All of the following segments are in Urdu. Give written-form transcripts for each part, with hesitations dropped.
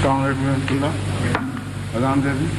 السلام علیکم ورحمۃ اللہ. اذان دے دیں.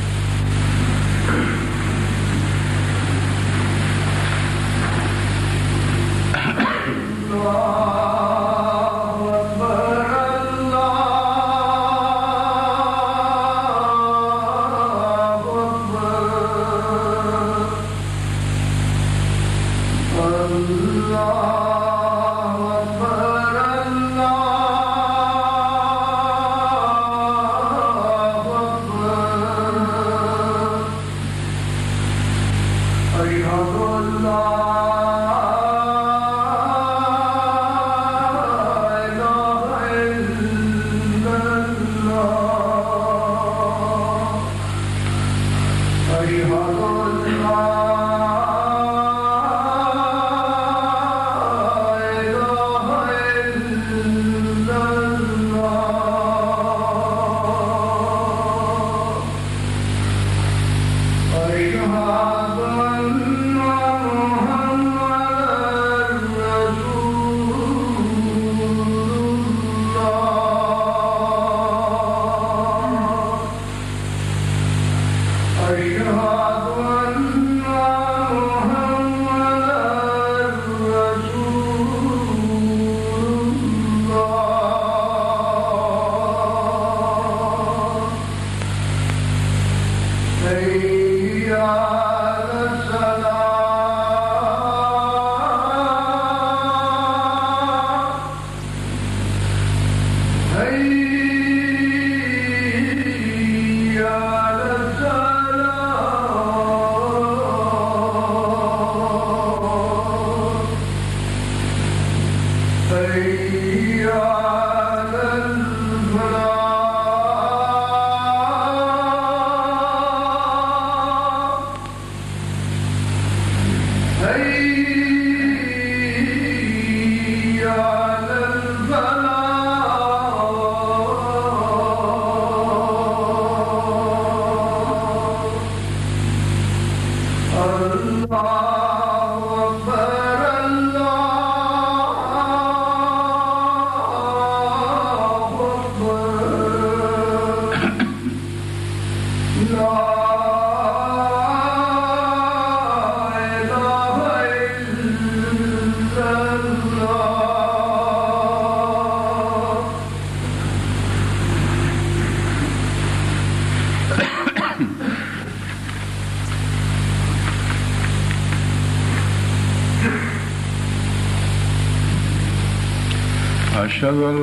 أشهد أن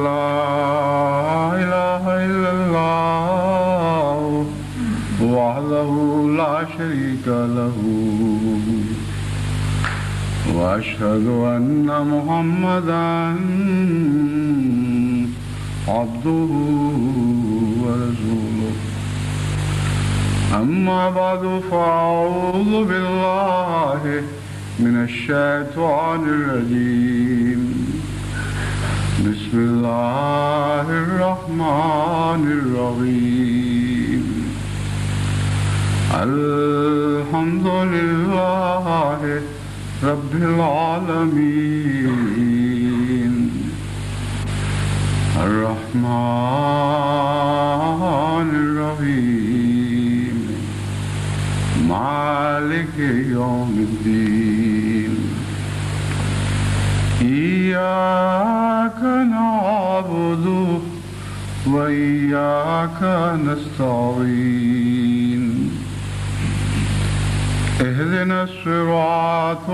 لا إله إلا الله وحده لا شريك له وأشهد أن محمدا عبده ورسوله. أما بعد فأعوذ بالله من الشيطان الرجيم. بسم الله الرحمن الرحيم. الحمد لله رب العالمين الرحمن الرحيم مالك يوم الدين. إياك نعبد وإياك نستعين. اهدنا الصراط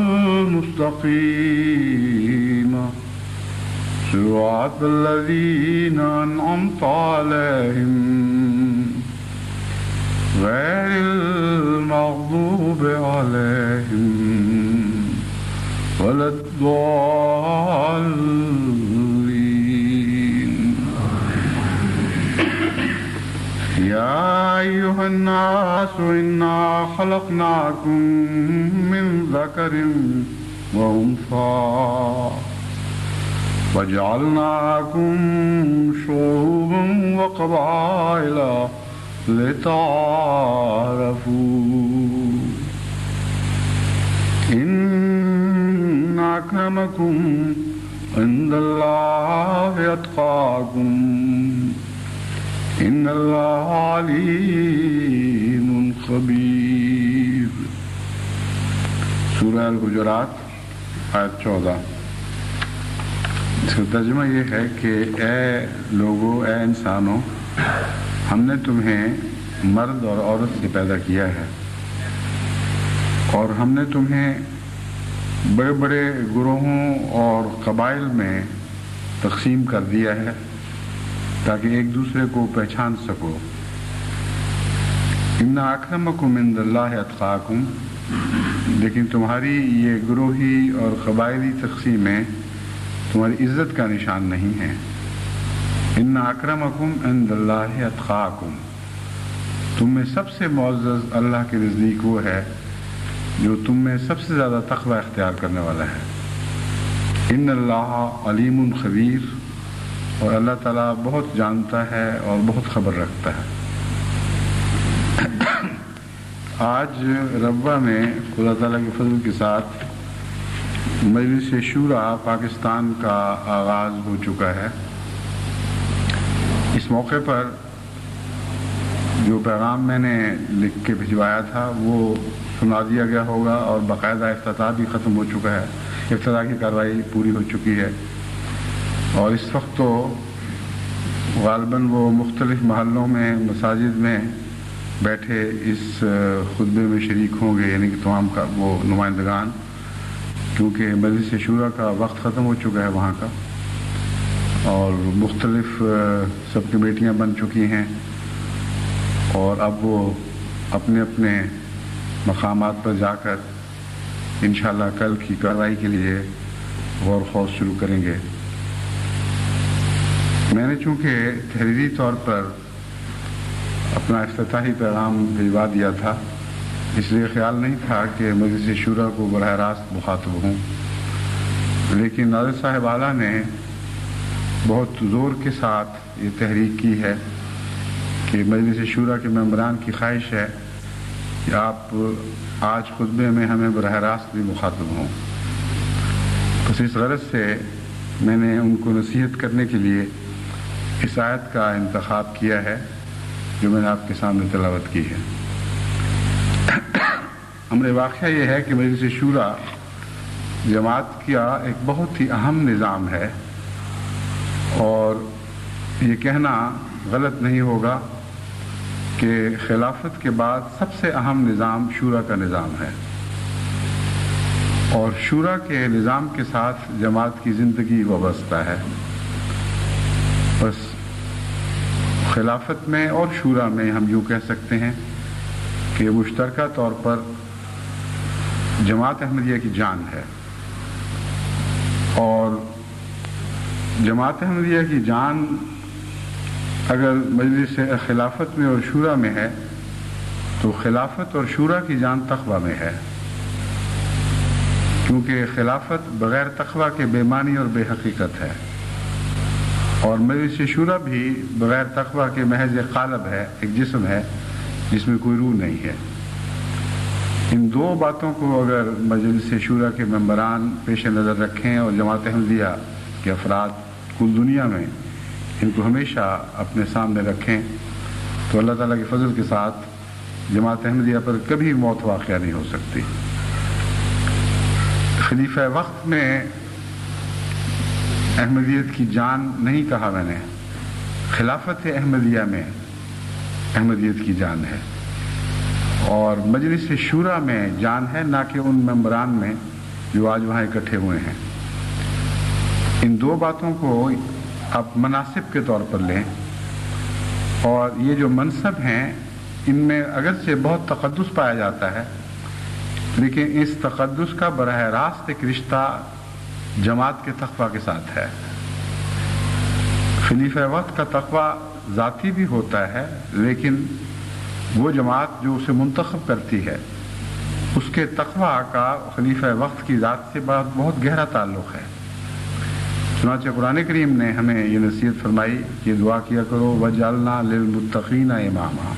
المستقيم صراط الذين أنعمت عليهم غير المغضوب عليهم ولا الضالين. يا أيها الناس إنا خلقناكم من ذكر وأنثى وجعلناكم شعوبا وقبائل لتعارفوا. إن أكرمكم عند الله أتقاكم إن الله عليم خبير. سورہ الحجرات آیت 14. اس کا ترجمہ یہ ہے کہ اے لوگوں، اے انسانوں، ہم نے تمہیں مرد اور عورت سے پیدا کیا ہے، اور ہم نے تمہیں بڑے بڑے گروہوں اور قبائل میں تقسیم کر دیا ہے تاکہ ایک دوسرے کو پہچان سکو. ان اکرمکم عند اللہ اتقاکم، لیکن تمہاری یہ گروہی اور قبائلی تقسیمیں تمہاری عزت کا نشان نہیں ہیں. ان اکرمکم عند اللہ اتقاکم، تم میں سب سے معزز اللہ کے نزدیک وہ ہے جو تم میں سب سے زیادہ تقوی اختیار کرنے والا ہے. ان اللہ علیم خبیر، اور اللہ تعالیٰ بہت جانتا ہے اور بہت خبر رکھتا ہے. آج ربوہ میں خدا تعالیٰ کے فضل کے ساتھ مجلس شورا پاکستان کا آغاز ہو چکا ہے. اس موقع پر جو پیغام میں نے لکھ کے بھجوایا تھا وہ سنا دیا گیا ہوگا، اور باقاعدہ افتتاح بھی ختم ہو چکا ہے، افتتاح کی کارروائی پوری ہو چکی ہے. اور اس وقت تو غالباً وہ مختلف محلوں میں مساجد میں بیٹھے اس خطبے میں شریک ہوں گے، یعنی کہ تمام کا وہ نمائندگان، کیونکہ مجلس شورا کا وقت ختم ہو چکا ہے وہاں کا، اور مختلف سب کمیٹیاں بن چکی ہیں، اور اب وہ اپنے اپنے مقامات پر جا کر انشاءاللہ کل کی کارروائی کے لیے غور خوض شروع کریں گے. میں نے چونکہ تحریری طور پر اپنا افتتاحی پیغام بھجوا دیا تھا، اس لیے خیال نہیں تھا کہ مجلس شورا کو براہ راست مخاطب ہوں، لیکن ناظر صاحب اعلیٰ نے بہت زور کے ساتھ یہ تحریک کی ہے کہ مجلس شورا کے ممبران کی خواہش ہے کہ آپ آج خطبے میں ہمیں براہ راست بھی مخاطب ہوں. بس اس غرض سے میں نے ان کو نصیحت کرنے کے لیے اس آیت کا انتخاب کیا ہے جو میں نے آپ کے سامنے تلاوت کی ہے. امر واقعہ یہ ہے کہ مجلس شورا جماعت کا ایک بہت ہی اہم نظام ہے، اور یہ کہنا غلط نہیں ہوگا کہ خلافت کے بعد سب سے اہم نظام شورا کا نظام ہے، اور شورا کے نظام کے ساتھ جماعت کی زندگی وابستہ ہے. بس خلافت میں اور شورا میں ہم یوں کہہ سکتے ہیں کہ مشترکہ طور پر جماعت احمدیہ کی جان ہے، اور جماعت احمدیہ کی جان اگر مجلس خلافت میں اور شورا میں ہے تو خلافت اور شورا کی جان تقوی میں ہے، کیونکہ خلافت بغیر تقوی کے بے معنی اور بے حقیقت ہے، اور مجلس شورا بھی بغیر تقوی کے محض ایک قالب ہے، ایک جسم ہے جس میں کوئی روح نہیں ہے. ان دو باتوں کو اگر مجلس شورا کے ممبران پیش نظر رکھیں اور جماعت احمدیہ کے افراد کل دنیا میں ان کو ہمیشہ اپنے سامنے رکھیں تو اللہ تعالیٰ کے فضل کے ساتھ جماعت احمدیہ پر کبھی موت واقع نہیں ہو سکتی. خلیفہ وقت میں احمدیت کی جان نہیں کہا میں نے، خلافت احمدیہ میں احمدیت کی جان ہے، اور مجلس شورا میں جان ہے، نہ کہ ان ممبران میں جو آج وہاں اکٹھے ہوئے ہیں. ان دو باتوں کو آپ مناسب کے طور پر لیں، اور یہ جو منصب ہیں ان میں اگرچہ بہت تقدس پایا جاتا ہے، لیکن اس تقدس کا براہ راست ایک رشتہ جماعت کے تقوی کے ساتھ ہے. خلیفہ وقت کا تقوی ذاتی بھی ہوتا ہے، لیکن وہ جماعت جو اسے منتخب کرتی ہے اس کے تقوی کا خلیفہ وقت کی ذات سے بہت گہرا تعلق ہے. چنانچہ قرآن کریم نے ہمیں یہ نصیحت فرمائی کہ دعا کیا کرو وَجْعَلْنَا لِلْمُتَّقِينَ إِمَامًا،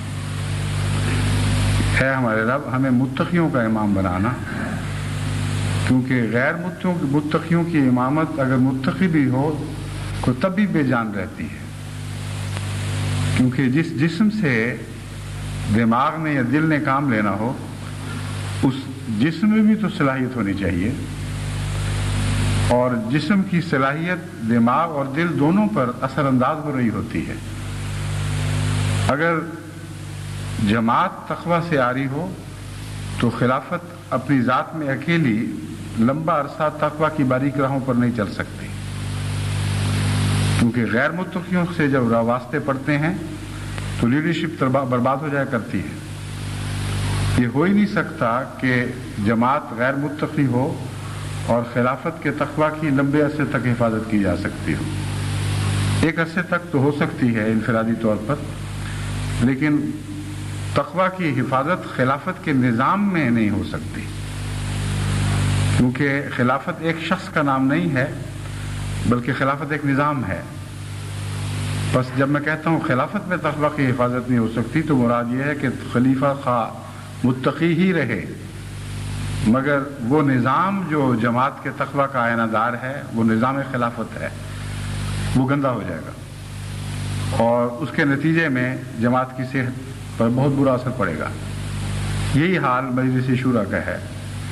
ہے ہمارے رب ہمیں متقیوں کا امام بنانا، کیونکہ غیر متقیوں کی امامت اگر متقی بھی ہو تو تب بھی بے جان رہتی ہے، کیونکہ جس جسم سے دماغ نے یا دل نے کام لینا ہو اس جسم میں بھی تو صلاحیت ہونی چاہیے، اور جسم کی صلاحیت دماغ اور دل دونوں پر اثر انداز ہو رہی ہوتی ہے۔ اگر جماعت تقوی سے آری ہو تو خلافت اپنی ذات میں اکیلی لمبا عرصہ تقوی کی باریک راہوں پر نہیں چل سکتی، کیونکہ غیر متقیوں سے جب واسطے پڑتے ہیں تو لیڈرشپ برباد ہو جایا کرتی ہے۔ یہ ہو ہی نہیں سکتا کہ جماعت غیر متقی ہو اور خلافت کے تقوی کی لمبے عرصے تک حفاظت کی جا سکتی ہو۔ ایک عرصے تک تو ہو سکتی ہے انفرادی طور پر، لیکن تقوی کی حفاظت خلافت کے نظام میں نہیں ہو سکتی، کیونکہ خلافت ایک شخص کا نام نہیں ہے بلکہ خلافت ایک نظام ہے۔ بس جب میں کہتا ہوں خلافت میں تقوی کی حفاظت نہیں ہو سکتی تو مراد یہ ہے کہ خلیفہ خواہ متقی ہی رہے، مگر وہ نظام جو جماعت کے تقوی کا آئینہ دار ہے، وہ نظام خلافت ہے، وہ گندا ہو جائے گا اور اس کے نتیجے میں جماعت کی صحت پر بہت برا اثر پڑے گا۔ یہی حال مجلس شورا کا ہے۔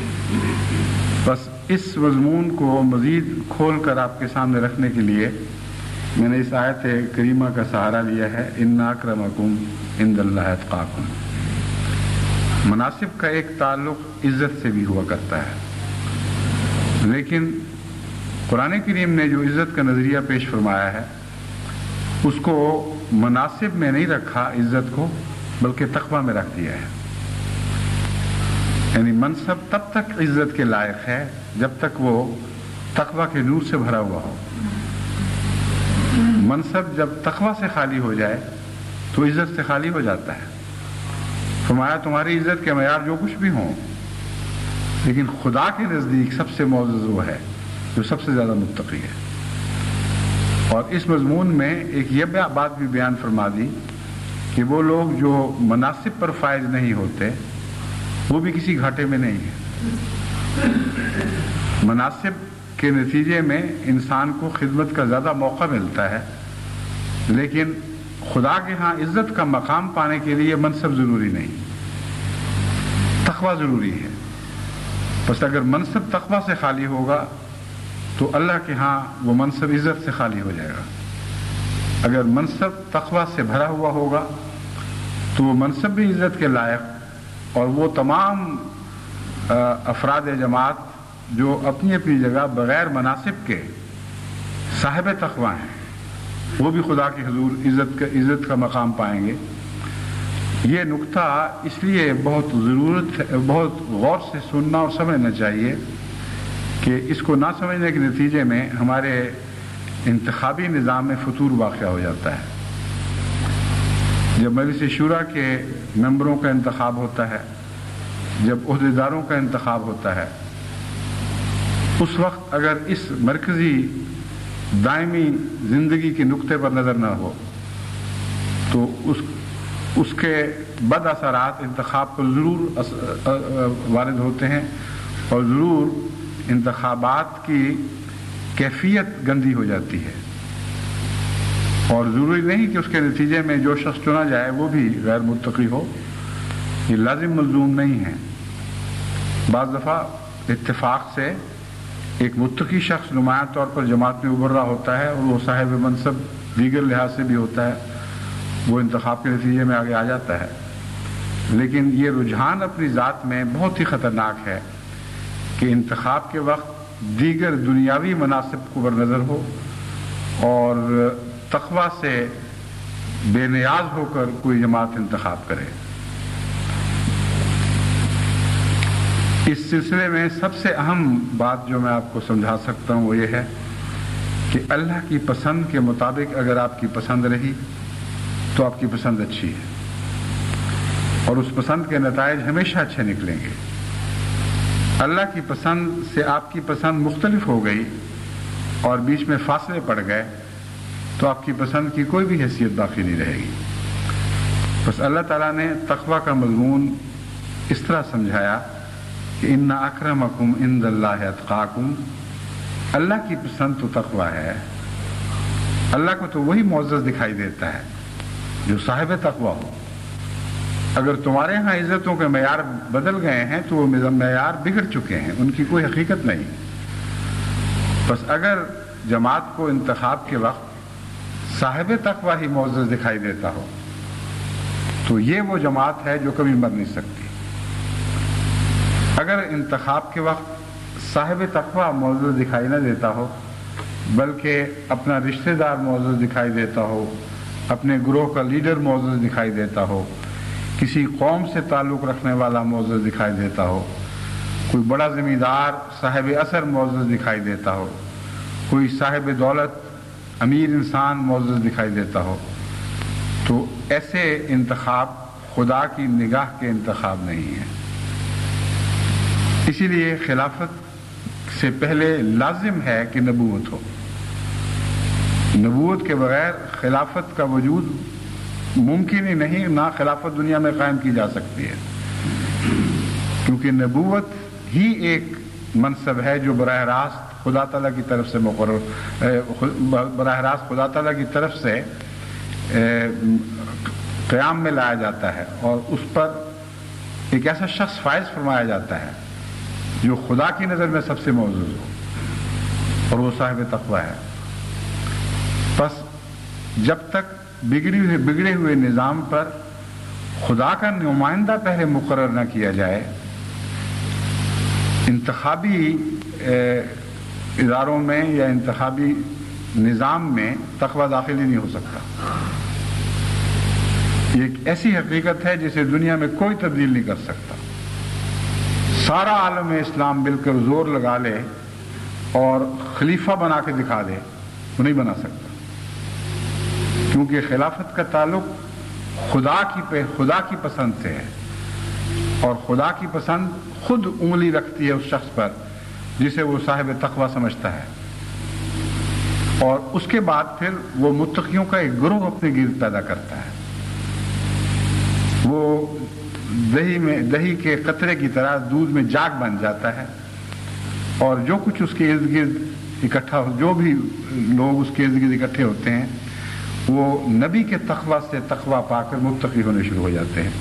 بس اس مضمون کو مزید کھول کر آپ کے سامنے رکھنے کے لیے میں نے اس آیت کریمہ کا سہارا لیا ہے، ان اکرمکم عند اللہ اتقاکم۔ مناسب کا ایک تعلق عزت سے بھی ہوا کرتا ہے، لیکن قرآن کریم نے جو عزت کا نظریہ پیش فرمایا ہے اس کو مناسب میں نہیں رکھا عزت کو، بلکہ تقوی میں رکھ دیا ہے۔ یعنی منصب تب تک عزت کے لائق ہے جب تک وہ تقوی کے نور سے بھرا ہوا ہو۔ منصب جب تقوی سے خالی ہو جائے تو عزت سے خالی ہو جاتا ہے۔ فرمایا تمہاری عزت کے معیار جو کچھ بھی ہوں، لیکن خدا کے نزدیک سب سے معزز وہ ہے جو سب سے زیادہ متقی ہے۔ اور اس مضمون میں ایک یہ بات بھی بیان فرما دی کہ وہ لوگ جو مناصب پر فائز نہیں ہوتے وہ بھی کسی گھاٹے میں نہیں ہیں۔ مناصب کے نتیجے میں انسان کو خدمت کا زیادہ موقع ملتا ہے، لیکن خدا کے ہاں عزت کا مقام پانے کے لیے منصب ضروری نہیں، تقوی ضروری ہے۔ بس اگر منصب تقوی سے خالی ہوگا تو اللہ کے ہاں وہ منصب عزت سے خالی ہو جائے گا۔ اگر منصب تقوی سے بھرا ہوا ہوگا تو وہ منصب بھی عزت کے لائق، اور وہ تمام افراد جماعت جو اپنی اپنی جگہ بغیر مناسب کے صاحب تقوی ہیں وہ بھی خدا کے حضور عزت کا مقام پائیں گے۔ یہ نقطہ اس لیے بہت غور سے سننا اور سمجھنا چاہیے کہ اس کو نہ سمجھنے کے نتیجے میں ہمارے انتخابی نظام میں فتور واقع ہو جاتا ہے۔ جب مجلس شورا کے ممبروں کا انتخاب ہوتا ہے، جب عہدیداروں کا انتخاب ہوتا ہے، اس وقت اگر اس مرکزی دائمی زندگی کے نقطے پر نظر نہ ہو تو اس کے بد اثرات انتخاب پر ضرور وارد ہوتے ہیں، اور ضرور انتخابات کی کیفیت گندی ہو جاتی ہے، اور ضروری نہیں کہ اس کے نتیجے میں جو شخص چنا جائے وہ بھی غیر متقی ہو، یہ لازم ملزوم نہیں ہے۔ بعض دفعہ اتفاق سے ایک متقی شخص نمایاں طور پر جماعت میں ابھر رہا ہوتا ہے اور وہ صاحب منصب دیگر لحاظ سے بھی ہوتا ہے، وہ انتخاب کے نتیجے میں آگے آ جاتا ہے، لیکن یہ رجحان اپنی ذات میں بہت ہی خطرناک ہے کہ انتخاب کے وقت دیگر دنیاوی مناسب کو برنظر ہو اور تقوی سے بے نیاز ہو کر کوئی جماعت انتخاب کرے۔ اس سلسلے میں سب سے اہم بات جو میں آپ کو سمجھا سکتا ہوں وہ یہ ہے کہ اللہ کی پسند کے مطابق اگر آپ کی پسند رہی تو آپ کی پسند اچھی ہے، اور اس پسند کے نتائج ہمیشہ اچھے نکلیں گے۔ اللہ کی پسند سے آپ کی پسند مختلف ہو گئی اور بیچ میں فاصلے پڑ گئے تو آپ کی پسند کی کوئی بھی حیثیت باقی نہیں رہے گی۔ بس اللہ تعالیٰ نے تقوی کا مضمون اس طرح سمجھایا کہ ان اکرمکم عند اللہ اتقاکم، اللہ کی پسند تو تقوی ہے، اللہ کو تو وہی معزز دکھائی دیتا ہے جو صاحب تقویٰ ہو. اگر تمہارے ہاں عزتوں کے معیار بدل گئے ہیں تو وہ معیار بگڑ چکے ہیں، ان کی کوئی حقیقت نہیں. بس اگر جماعت کو انتخاب کے وقت صاحب تقویٰ ہی معزز دکھائی دیتا ہو تو یہ وہ جماعت ہے جو کبھی مر نہیں سکتی. اگر انتخاب کے وقت صاحب تقویٰ معزز دکھائی نہ دیتا ہو بلکہ اپنا رشتہ دار معزز دکھائی دیتا ہو، اپنے گروہ کا لیڈر معزز دکھائی دیتا ہو، کسی قوم سے تعلق رکھنے والا معزز دکھائی دیتا ہو، کوئی بڑا زمیندار صاحب اثر معزز دکھائی دیتا ہو، کوئی صاحب دولت امیر انسان معزز دکھائی دیتا ہو، تو ایسے انتخاب خدا کی نگاہ کے انتخاب نہیں ہیں. اسی لیے خلافت سے پہلے لازم ہے کہ نبوت ہو. نبوت کے بغیر خلافت کا وجود ممکن ہی نہیں، نہ خلافت دنیا میں قائم کی جا سکتی ہے، کیونکہ نبوت ہی ایک منصب ہے جو براہ راست خدا تعالیٰ کی طرف سے براہ راست خدا تعالیٰ کی طرف سے قیام میں لایا جاتا ہے، اور اس پر ایک ایسا شخص فائز فرمایا جاتا ہے جو خدا کی نظر میں سب سے معزز ہو، اور وہ صاحب تقویٰ ہے. بس جب تک بگڑے ہوئے نظام پر خدا کا نمائندہ پہلے مقرر نہ کیا جائے، انتخابی اداروں میں یا انتخابی نظام میں تقویٰ داخل ہی نہیں ہو سکتا. یہ ایک ایسی حقیقت ہے جسے دنیا میں کوئی تبدیل نہیں کر سکتا. سارا عالم اسلام مل کر زور لگا لے اور خلیفہ بنا کے دکھا دے، وہ نہیں بنا سکتا، کیونکہ خلافت کا تعلق خدا کی پسند سے ہے، اور خدا کی پسند خود انگلی رکھتی ہے اس شخص پر جسے وہ صاحب تقویٰ سمجھتا ہے، اور اس کے بعد پھر وہ متقیوں کا ایک گروہ اپنے گرد پیدا کرتا ہے. وہ دہی کے قطرے کی طرح دودھ میں جاگ بن جاتا ہے، اور جو کچھ اس کے ارد گرد اکٹھا جو بھی لوگ اس کے ارد گرد اکٹھے ہوتے ہیں وہ نبی کے تقویٰ سے تقویٰ پا کر متقی ہونے شروع ہو جاتے ہیں.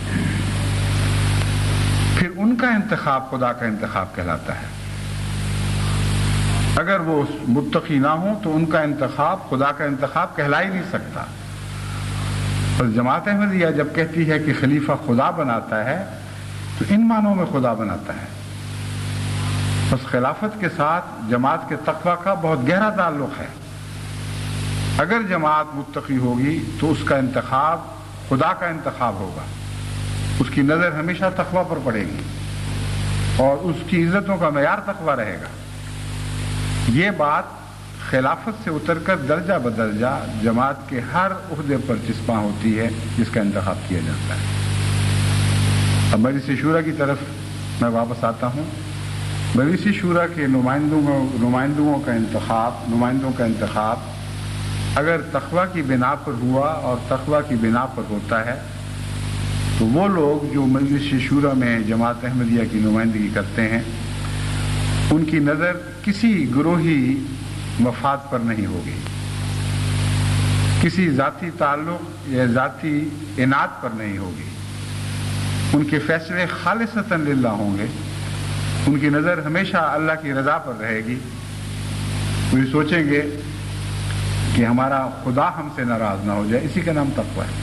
پھر ان کا انتخاب خدا کا انتخاب کہلاتا ہے. اگر وہ متقی نہ ہوں تو ان کا انتخاب خدا کا انتخاب کہلا ہی نہیں سکتا. اور جماعت احمدیہ جب کہتی ہے کہ خلیفہ خدا بناتا ہے تو ان معنوں میں خدا بناتا ہے. بس خلافت کے ساتھ جماعت کے تقویٰ کا بہت گہرا تعلق ہے. اگر جماعت متقی ہوگی تو اس کا انتخاب خدا کا انتخاب ہوگا، اس کی نظر ہمیشہ تقویٰ پر پڑے گی، اور اس کی عزتوں کا معیار تقویٰ رہے گا. یہ بات خلافت سے اتر کر درجہ بدرجہ جماعت کے ہر عہدے پر چسپاں ہوتی ہے جس کا انتخاب کیا جاتا ہے. اب مجلس شورا کی طرف میں واپس آتا ہوں. مجلس شورا کے نمائندوں کا انتخاب اگر تقویٰ کی بنا پر ہوا اور تقویٰ کی بنا پر ہوتا ہے تو وہ لوگ جو مجلس شورا میں جماعت احمدیہ کی نمائندگی کرتے ہیں ان کی نظر کسی گروہی مفاد پر نہیں ہوگی، کسی ذاتی تعلق یا ذاتی عناد پر نہیں ہوگی. ان کے فیصلے خالصتاً للہ ہوں گے. ان کی نظر ہمیشہ اللہ کی رضا پر رہے گی. وہ یہ سوچیں گے کہ ہمارا خدا ہم سے ناراض نہ ہو جائے. اسی کا نام تقویٰ ہے.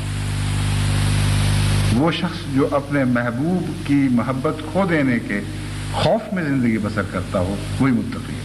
وہ شخص جو اپنے محبوب کی محبت کھو دینے کے خوف میں زندگی بسر کرتا ہو وہی متقی ہے.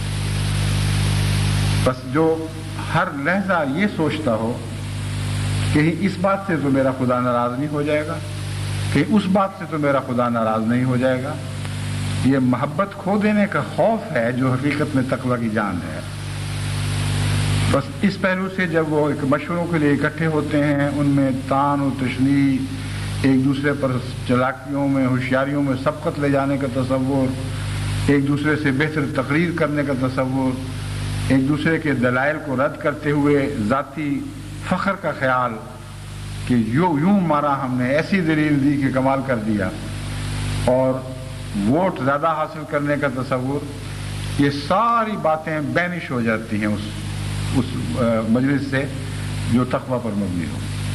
بس جو ہر لحظہ یہ سوچتا ہو کہیں اس بات سے تو میرا خدا ناراض نہیں ہو جائے گا، کہیں اس بات سے تو میرا خدا ناراض نہیں ہو جائے گا، یہ محبت کھو دینے کا خوف ہے جو حقیقت میں تقویٰ کی جان ہے. بس اس پہلو سے جب وہ ایک مشوروں کے لیے اکٹھے ہوتے ہیں ان میں تان و تشنیع، ایک دوسرے پر چلاکیوں میں ہوشیاریوں میں سبقت لے جانے کا تصور، ایک دوسرے سے بہتر تقریر کرنے کا تصور، ایک دوسرے کے دلائل کو رد کرتے ہوئے ذاتی فخر کا خیال کہ یوں مارا ہم نے، ایسی دلیل دی کہ کمال کر دیا، اور ووٹ زیادہ حاصل کرنے کا تصور، یہ ساری باتیں بینش ہو جاتی ہیں اس مجلس سے جو تقویٰ پر مبنی ہو.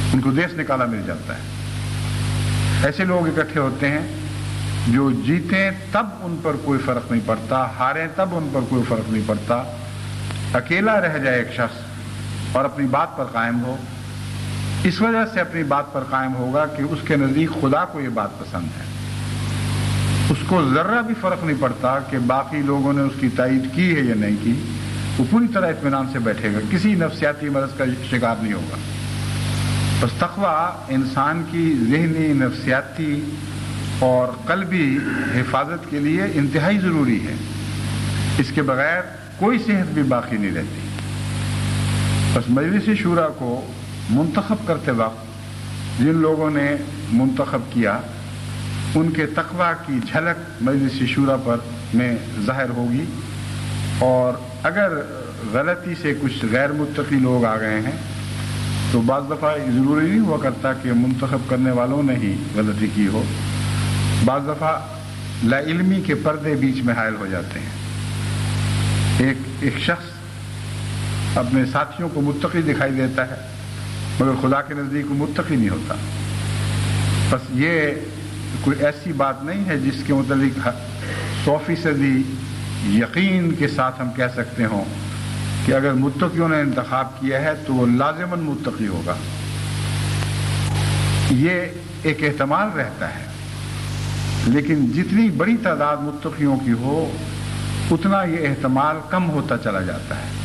ان کو دیس نکالا مل جاتا ہے۔ ایسے لوگ اکٹھے ہوتے ہیں جو جیتیں تب ان پر کوئی فرق نہیں پڑتا، ہاریں تب ان پر کوئی فرق نہیں پڑتا، اکیلا رہ جائے ایک شخص اور اپنی بات پر قائم ہو، اس وجہ سے اپنی بات پر قائم ہوگا کہ اس کے نزدیک خدا کو یہ بات پسند ہے، اس کو ذرہ بھی فرق نہیں پڑتا کہ باقی لوگوں نے اس کی تائید کی ہے یا نہیں کی، وہ پوری طرح اطمینان سے بیٹھے گا، کسی نفسیاتی مرض کا شکار نہیں ہوگا۔ بس تقویٰ انسان کی ذہنی، نفسیاتی اور قلبی حفاظت کے لیے انتہائی ضروری ہے، اس کے بغیر کوئی صحت بھی باقی نہیں رہتی۔ بس مجلس شورا کو منتخب کرتے وقت جن لوگوں نے منتخب کیا ان کے تقویٰ کی جھلک مجلس شورا پر میں ظاہر ہوگی، اور اگر غلطی سے کچھ غیر متقی لوگ آ گئے ہیں تو بعض دفعہ ضروری نہیں ہوا کرتا کہ منتخب کرنے والوں نے ہی غلطی کی ہو، بعض دفعہ لا علمی کے پردے بیچ میں حائل ہو جاتے ہیں۔ ایک شخص اپنے ساتھیوں کو متقی دکھائی دیتا ہے مگر خدا کے نزدیک وہ متقی نہیں ہوتا۔ بس یہ کوئی ایسی بات نہیں ہے جس کے متعلق 100% یقین کے ساتھ ہم کہہ سکتے ہوں کہ اگر متقیوں نے انتخاب کیا ہے تو وہ لازماً متقی ہوگا۔ یہ ایک احتمال رہتا ہے، لیکن جتنی بڑی تعداد متقیوں کی ہو اتنا یہ احتمال کم ہوتا چلا جاتا ہے،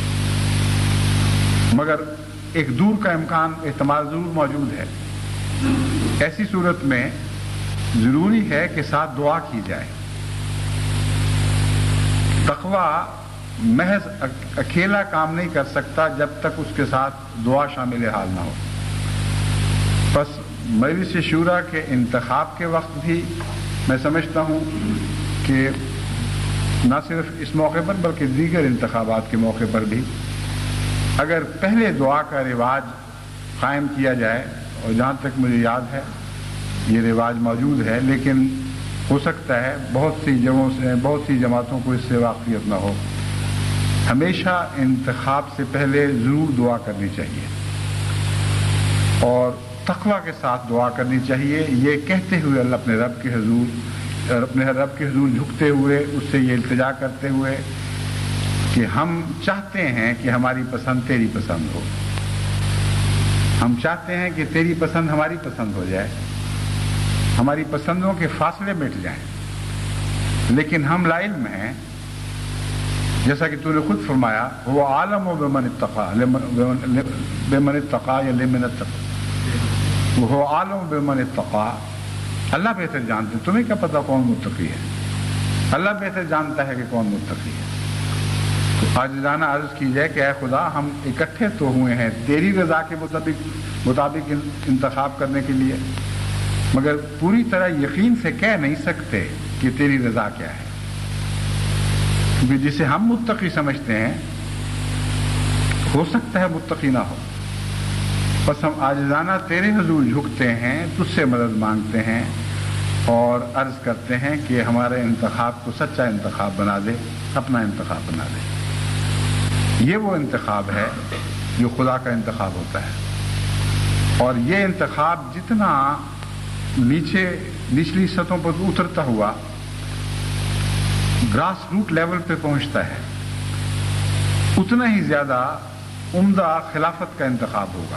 مگر ایک دور کا احتمال ضرور موجود ہے۔ ایسی صورت میں ضروری ہے کہ ساتھ دعا کی جائے۔ تقویٰ محض اکیلا کام نہیں کر سکتا جب تک اس کے ساتھ دعا شامل حال نہ ہو۔ بس مجلس شورا کے انتخاب کے وقت بھی میں سمجھتا ہوں کہ نہ صرف اس موقع پر بلکہ دیگر انتخابات کے موقع پر بھی اگر پہلے دعا کا رواج قائم کیا جائے، اور جہاں تک مجھے یاد ہے یہ رواج موجود ہے، لیکن ہو سکتا ہے بہت سی جگہوں سے، بہت سی جماعتوں کو اس سے واقفیت نہ ہو، ہمیشہ انتخاب سے پہلے ضرور دعا کرنی چاہیے اور تقویٰ کے ساتھ دعا کرنی چاہیے، یہ کہتے ہوئے اپنے رب کے حضور جھکتے ہوئے، اس سے یہ التجا کرتے ہوئے کہ ہم چاہتے ہیں کہ ہماری پسند تیری پسند ہو، ہم چاہتے ہیں کہ تیری پسند ہماری پسند ہو جائے، ہماری پسندوں کے فاصلے مٹ جائیں، لیکن ہم لا علم ہیں، جیسا کہ تو نے خود فرمایا وہ عالم و بمن اتقا یا لمن اتقا، وہ عالم و بمن اتقا، اللہ بہتر جانتے، تمہیں کیا پتا کون متقی ہے، اللہ بہتر جانتا ہے کہ کون متقی ہے۔ تو عاجزانہ عرض کی جائے کہ اے خدا، ہم اکٹھے تو ہوئے ہیں تیری رضا کے مطابق انتخاب کرنے کے لیے، مگر پوری طرح یقین سے کہہ نہیں سکتے کہ تیری رضا کیا ہے، کیونکہ جسے ہم متقی سمجھتے ہیں ہو سکتا ہے متقی نہ ہو۔ بس ہم عاجزانہ تیرے حضور جھکتے ہیں، تجھ سے مدد مانگتے ہیں اور عرض کرتے ہیں کہ ہمارے انتخاب کو سچا انتخاب بنا دے، اپنا انتخاب بنا دے۔ یہ وہ انتخاب ہے جو خدا کا انتخاب ہوتا ہے، اور یہ انتخاب جتنا نچلی سطحوں پر اترتا ہوا گراس روٹ لیول پہ پہنچتا ہے، اتنا ہی زیادہ عمدہ خلافت کا انتخاب ہوگا،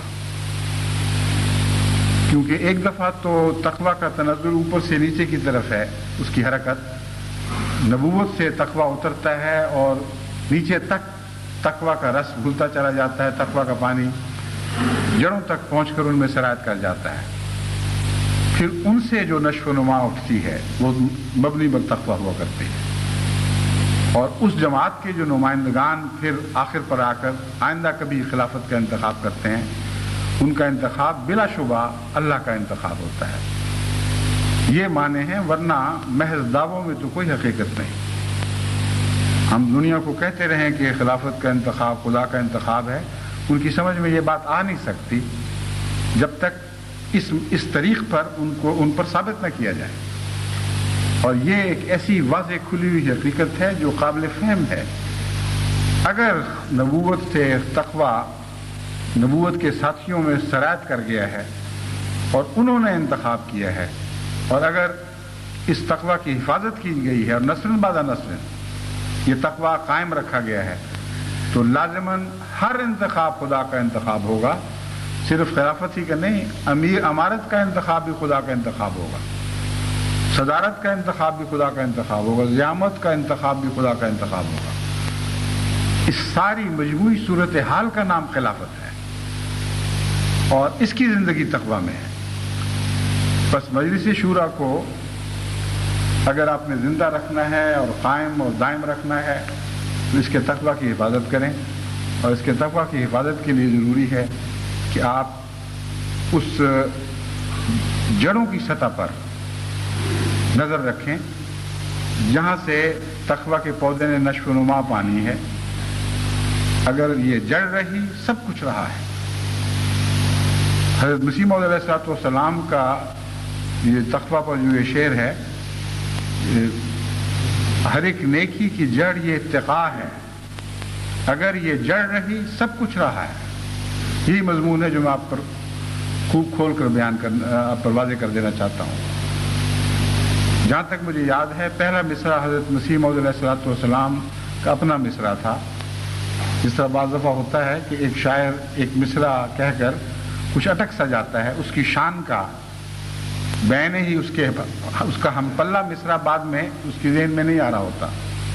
کیونکہ ایک دفعہ تو تقویٰ کا تنزل اوپر سے نیچے کی طرف ہے، اس کی حرکت نبوت سے تقویٰ اترتا ہے اور نیچے تک تقویٰ کا رس گھلتا چلا جاتا ہے، تقویٰ کا پانی جڑوں تک پہنچ کر ان میں سرایت کر جاتا ہے، پھر ان سے جو نشو و نما اٹھتی ہے وہ مبنی بر تقویٰ ہوا کرتی ہے، اور اس جماعت کے جو نمائندگان پھر آخر پر آ کر آئندہ کبھی خلافت کا انتخاب کرتے ہیں، ان کا انتخاب بلا شبہ اللہ کا انتخاب ہوتا ہے۔ یہ معنی ہیں، ورنہ محض دعووں میں تو کوئی حقیقت نہیں۔ ہم دنیا کو کہتے رہیں کہ خلافت کا انتخاب خدا کا انتخاب ہے، ان کی سمجھ میں یہ بات آ نہیں سکتی جب تک اس طریق پر ان پر ثابت نہ کیا جائے، اور یہ ایک ایسی واضح کھلی ہوئی حقیقت ہے جو قابل فہم ہے۔ اگر نبوت سے تقویٰ نبوت کے ساتھیوں میں سرایت کر گیا ہے اور انہوں نے انتخاب کیا ہے، اور اگر اس تقوی کی حفاظت کی گئی ہے اور نسل بعد نسل یہ تقوی قائم رکھا گیا ہے، تو لازماً ہر انتخاب خدا کا انتخاب ہوگا، صرف خلافت ہی کا نہیں، امیر امارت کا انتخاب بھی خدا کا انتخاب ہوگا، صدارت کا انتخاب بھی خدا کا انتخاب ہوگا، زعامت کا انتخاب بھی خدا کا انتخاب ہوگا۔ اس ساری مجموعی صورتحال کا نام خلافت ہے، اور اس کی زندگی تقوی میں ہے۔ بس مجلس شورا کو اگر آپ نے زندہ رکھنا ہے اور قائم اور دائم رکھنا ہے تو اس کے تقوی کی حفاظت کریں، اور اس کے تقوی کی حفاظت کے لیے ضروری ہے کہ آپ اس جڑوں کی سطح پر نظر رکھیں جہاں سے تقوی کے پودے نے نشو و نما پانی ہے۔ اگر یہ جڑ رہی سب کچھ رہا ہے۔ حضرت مسیح موعود علیہ السلام کا یہ تقوی پر جو یہ شعر ہے، ہر ایک نیکی کی جڑ یہ اتقاء ہے، اگر یہ جڑ رہی سب کچھ رہا ہے۔ یہی مضمون ہے جو میں آپ پر خوب کھول کر بیان آپ پر واضح کر دینا چاہتا ہوں۔ جہاں تک مجھے یاد ہے، پہلا مصرع حضرت مسیح موعود علیہ السلام کا اپنا مصرع تھا۔ جس طرح بعض دفعہ ہوتا ہے کہ ایک شاعر ایک مصرع کہہ کر کچھ اٹک سا جاتا ہے، اس کی شان کا بیان ہی اس کا ہم پلہ مصرع بعد میں اس کی ذہن میں نہیں آ رہا ہوتا،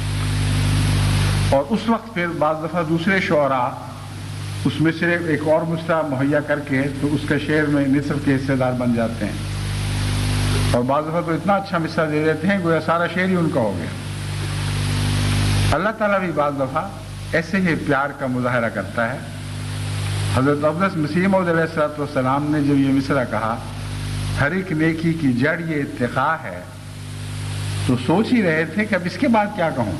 اور اس وقت پھر بعض دفعہ دوسرے شعراء اس میں سے ایک اور مصرع مہیا کر کے تو اس کا شعر میں نثر کے حصے دار بن جاتے ہیں، اور بعض دفعہ تو اتنا اچھا مصرع دے دیتے ہیں گویا سارا شعر ہی ان کا ہو گیا۔ اللہ تعالیٰ بھی بعض دفعہ ایسے ہی پیار کا مظاہرہ کرتا ہے۔ حضرت اقدس مسیح موعود علیہ السلام نے جب یہ مصرع کہا، ہر ایک نیکی کی جڑ یہ اتقاء ہے، تو سوچ ہی رہے تھے کہ اب اس کے بعد کیا کہوں۔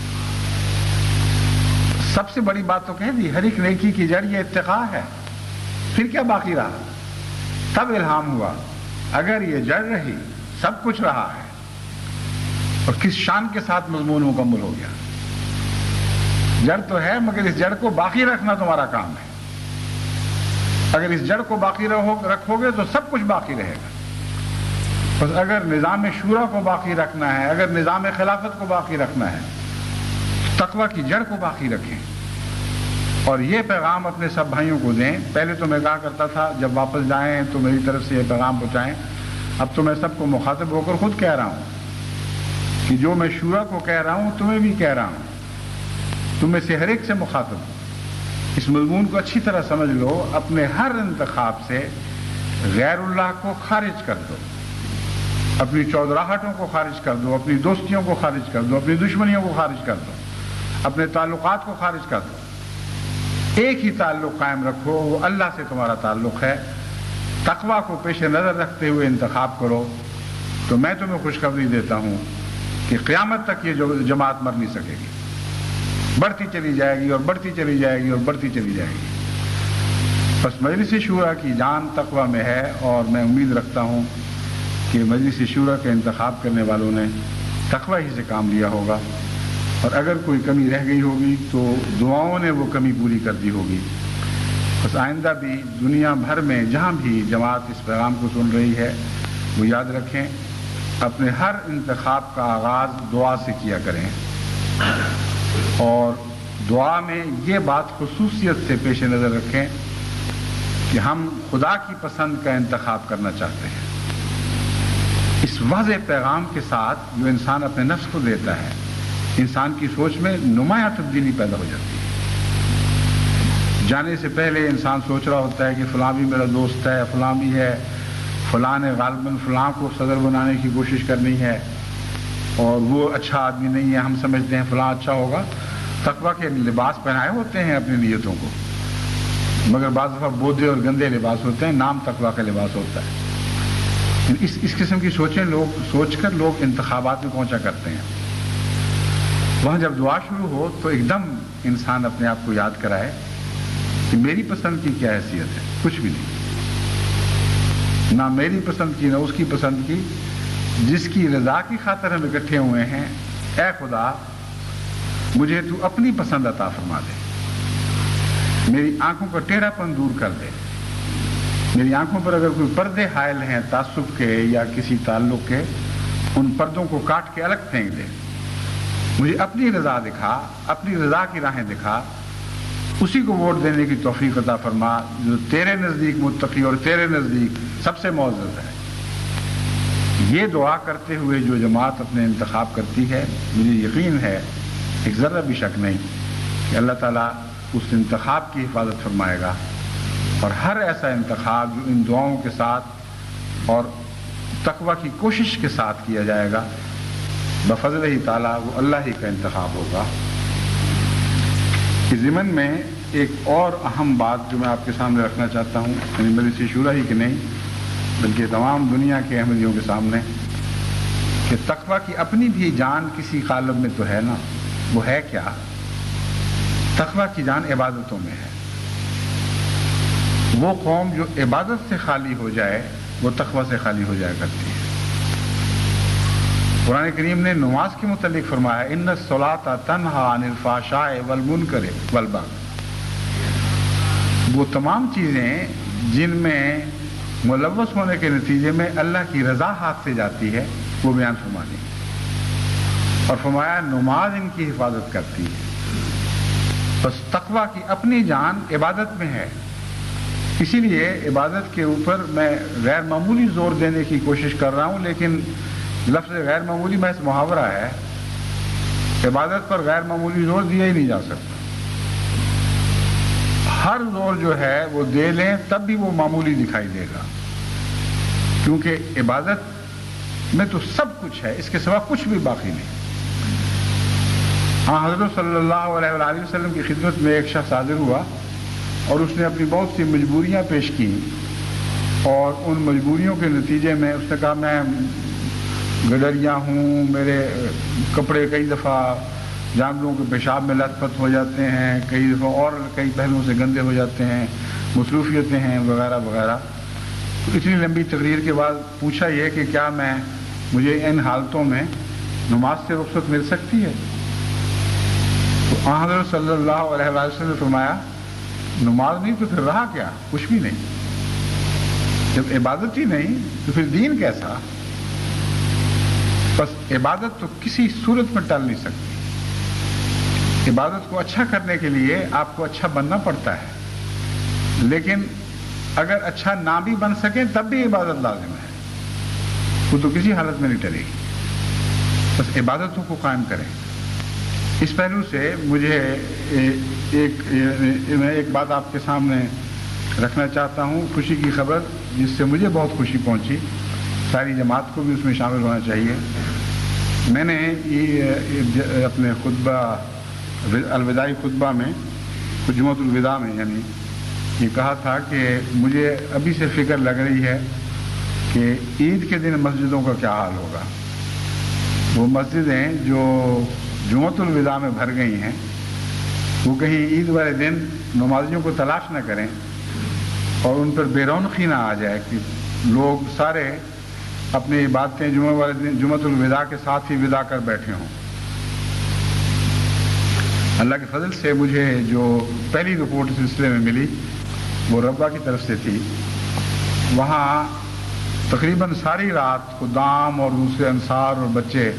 سب سے بڑی بات تو کہہ دی، ہر ایک نیکی کی جڑ یہ اتقاء ہے، پھر کیا باقی رہا؟ تب الہام ہوا، اگر یہ جڑ رہی سب کچھ رہا ہے، اور کس شان کے ساتھ مضمون مکمل ہو گیا۔ جڑ تو ہے مگر اس جڑ کو باقی رکھنا تمہارا کام ہے۔ اگر اس جڑ کو باقی رکھو گے تو سب کچھ باقی رہے گا۔ بس اگر نظام شورا کو باقی رکھنا ہے، اگر نظام خلافت کو باقی رکھنا ہے، تقوی کی جڑ کو باقی رکھیں، اور یہ پیغام اپنے سب بھائیوں کو دیں۔ پہلے تو میں کہا کرتا تھا جب واپس جائیں تو میری طرف سے یہ پیغام پہنچائیں، اب تو میں سب کو مخاطب ہو کر خود کہہ رہا ہوں کہ جو میں شورا کو کہہ رہا ہوں تمہیں بھی کہہ رہا ہوں، تم میں سے ہر ایک سے مخاطب ہوں۔ اس مضمون کو اچھی طرح سمجھ لو، اپنے ہر انتخاب سے غیر اللہ کو خارج کر دو، اپنی چودراہٹوں کو خارج کر دو، اپنی دوستیوں کو خارج کر دو، اپنی دشمنیوں کو خارج کر دو، اپنے تعلقات کو خارج کر دو۔ ایک ہی تعلق قائم رکھو، وہ اللہ سے تمہارا تعلق ہے۔ تقوی کو پیش نظر رکھتے ہوئے انتخاب کرو، تو میں تمہیں خوشخبری دیتا ہوں کہ قیامت تک یہ جماعت مر نہیں سکے گی، بڑھتی چلی جائے گی اور بڑھتی چلی جائے گی اور بڑھتی چلی جائے گی۔ بس مجلس شورا کی جان تقوی میں ہے، اور میں امید رکھتا ہوں کہ مجلس شورا کے انتخاب کرنے والوں نے تقوی ہی سے کام لیا ہوگا، اور اگر کوئی کمی رہ گئی ہوگی تو دعاؤں نے وہ کمی پوری کر دی ہوگی۔ بس آئندہ بھی دنیا بھر میں جہاں بھی جماعت اس پیغام کو سن رہی ہے، وہ یاد رکھیں اپنے ہر انتخاب کا آغاز دعا سے کیا کریں، اور دعا میں یہ بات خصوصیت سے پیش نظر رکھیں کہ ہم خدا کی پسند کا انتخاب کرنا چاہتے ہیں۔ اس واضح پیغام کے ساتھ جو انسان اپنے نفس کو دیتا ہے، انسان کی سوچ میں نمایاں تبدیلی پیدا ہو جاتی ہے۔ جانے سے پہلے انسان سوچ رہا ہوتا ہے کہ فلاں بھی میرا دوست ہے، فلاں بھی ہے، فلاں نے غالباً فلاں کو صدر بنانے کی کوشش کرنی ہے، اور وہ اچھا آدمی نہیں ہے، ہم سمجھتے ہیں فلاں اچھا ہوگا۔ تقوی کے لباس پہنائے ہوتے ہیں اپنی نیتوں کو، مگر بعض دفعہ بودے اور گندے لباس ہوتے ہیں، نام تقوی کا لباس ہوتا ہے۔ اس قسم کی سوچیں سوچ کر لوگ انتخابات میں پہنچا کرتے ہیں۔ وہاں جب دعا شروع ہو تو ایک دم انسان اپنے آپ کو یاد کرائے کہ میری پسند کی کیا حیثیت ہے، کچھ بھی نہیں، نہ میری پسند کی نہ اس کی پسند کی، جس کی رضا کی خاطر ہم اکٹھے ہوئے ہیں۔ اے خدا، مجھے تو اپنی پسند عطا فرما دے۔ میری آنکھوں کا ٹیڑھاپن دور کر دے. میری آنکھوں پر اگر کوئی پردے حائل ہیں تعصب کے یا کسی تعلق کے، ان پردوں کو کاٹ کے الگ پھینک دے. مجھے اپنی رضا دکھا، اپنی رضا کی راہیں دکھا، اسی کو ووٹ دینے کی توفیق عطا فرما جو تیرے نزدیک متقی اور تیرے نزدیک سب سے معزز ہے. یہ دعا کرتے ہوئے جو جماعت اپنے انتخاب کرتی ہے، مجھے یقین ہے، ایک ذرہ بھی شک نہیں کہ اللہ تعالیٰ اس انتخاب کی حفاظت فرمائے گا، اور ہر ایسا انتخاب جو ان دعاؤں کے ساتھ اور تقوی کی کوشش کے ساتھ کیا جائے گا، بفضل ہی تعالیٰ وہ اللہ ہی کا انتخاب ہوگا. اس ضمن میں ایک اور اہم بات جو میں آپ کے سامنے رکھنا چاہتا ہوں، یعنی مجلس شورا ہی کہ نہیں بلکہ تمام دنیا کے احمدیوں کے سامنے، کہ تقوی کی اپنی بھی جان کسی قالب میں تو ہے نا. وہ ہے کیا؟ تقوی کی جان عبادتوں میں ہے. وہ قوم جو عبادت سے خالی ہو جائے وہ تقوی سے خالی ہو جایا کرتی ہے. قرآن کریم نے نماز کے متعلق فرمایا ان الصلاۃ تنہی عن الفحشاء والمنکر والبغی. وہ تمام چیزیں جن میں ملوث ہونے کے نتیجے میں اللہ کی رضا ہاتھ سے جاتی ہے وہ بیان فرما دی، اور فرمایا نماز ان کی حفاظت کرتی ہے. بس تقوی کی اپنی جان عبادت میں ہے. اسی لیے عبادت کے اوپر میں غیر معمولی زور دینے کی کوشش کر رہا ہوں، لیکن لفظ غیر معمولی محض محاورہ ہے. عبادت پر غیر معمولی زور دیا ہی نہیں جا سکتا. ہر زور جو ہے وہ دے لیں تب بھی وہ معمولی دکھائی دے گا، کیونکہ عبادت میں تو سب کچھ ہے، اس کے سوا کچھ بھی باقی نہیں. ہاں، حضرت صلی اللہ علیہ وآلہ وسلم کی خدمت میں ایک شخص حاضر ہوا اور اس نے اپنی بہت سی مجبوریاں پیش کی، اور ان مجبوریوں کے نتیجے میں اس نے کہا میں گڈریا ہوں، میرے کپڑے کئی دفعہ جانوروں کے پیشاب میں لت پت ہو جاتے ہیں، کئی دفعہ اور کئی پہلوؤں سے گندے ہو جاتے ہیں، مصروفیتیں ہیں وغیرہ وغیرہ. تو اتنی لمبی تقریر کے بعد پوچھا یہ کہ کیا مجھے ان حالتوں میں نماز سے رخصت مل سکتی ہے؟ تو حضرت صلی اللہ علیہ وسلم نے فرمایا نماز نہیں تو پھر رہا کیا؟ کچھ بھی نہیں. جب عبادت ہی نہیں تو پھر دین کیسا؟ بس عبادت تو کسی صورت میں ٹل نہیں سکتی. عبادت کو اچھا کرنے کے لیے آپ کو اچھا بننا پڑتا ہے، لیکن اگر اچھا نہ بھی بن سکیں تب بھی عبادت لازم ہے. وہ تو کسی حالت میں نہیں ٹلے گی. بس عبادتوں کو قائم کریں. اس پہلو سے مجھے میں ایک بات آپ کے سامنے رکھنا چاہتا ہوں، خوشی کی خبر جس سے مجھے بہت خوشی پہنچی، ساری جماعت کو بھی اس میں شامل ہونا چاہیے. میں نے یہ اپنے خطبہ الوداعی خطبہ میں، جمعۃ الوداع میں یعنی یہ کہا تھا کہ مجھے ابھی سے فکر لگ رہی ہے کہ عید کے دن مسجدوں کا کیا حال ہوگا. وہ مسجدیں جو جمعۃ الوداع میں بھر گئی ہیں وہ کہیں عید والے دن نمازیوں کو تلاش نہ کریں اور ان پر بے رونقی نہ آ جائے کہ لوگ سارے اپنی عبادتیں جمعۃ الوداع کے ساتھ ہی ودا کر بیٹھے ہوں. اللہ کے فضل سے مجھے جو پہلی رپورٹ سلسلے میں ملی وہ ربا کی طرف سے تھی. وہاں تقریباً ساری رات خدام اور دوسرے انصار اور بچے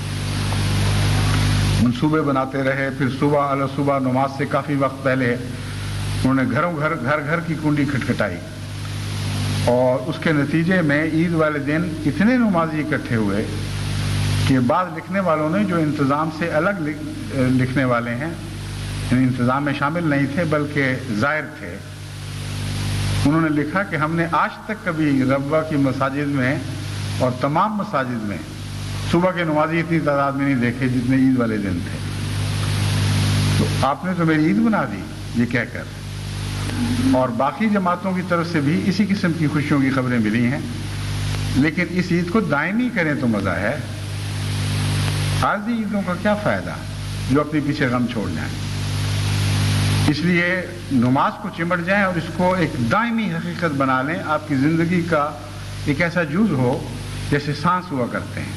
منصوبے بناتے رہے. پھر صبح نماز سے کافی وقت پہلے انہوں نے گھر کی کنڈی کھٹکھٹائی، اور اس کے نتیجے میں عید والے دن اتنے نمازی اکٹھے ہوئے کہ بعض لکھنے والوں نے جو انتظام سے الگ لکھنے والے ہیں، یعنی انتظام میں شامل نہیں تھے بلکہ زائر تھے، انہوں نے لکھا کہ ہم نے آج تک کبھی ربا کی مساجد میں اور تمام مساجد میں صبح کے نمازی اتنی تعداد میں نہیں دیکھے جتنے عید والے دن تھے. تو آپ نے تو میری عید بنا دی یہ کہہ کر. اور باقی جماعتوں کی طرف سے بھی اسی قسم کی خوشیوں کی خبریں ملی ہیں، لیکن اس عید کو دائمی کریں تو مزہ ہے. عارضی عیدوں کا کیا فائدہ جو اپنے پیچھے غم چھوڑ جائیں. اس لیے نماز کو چمٹ جائیں اور اس کو ایک دائمی حقیقت بنا لیں. آپ کی زندگی کا ایک ایسا جز ہو جیسے سانس ہوا کرتے ہیں.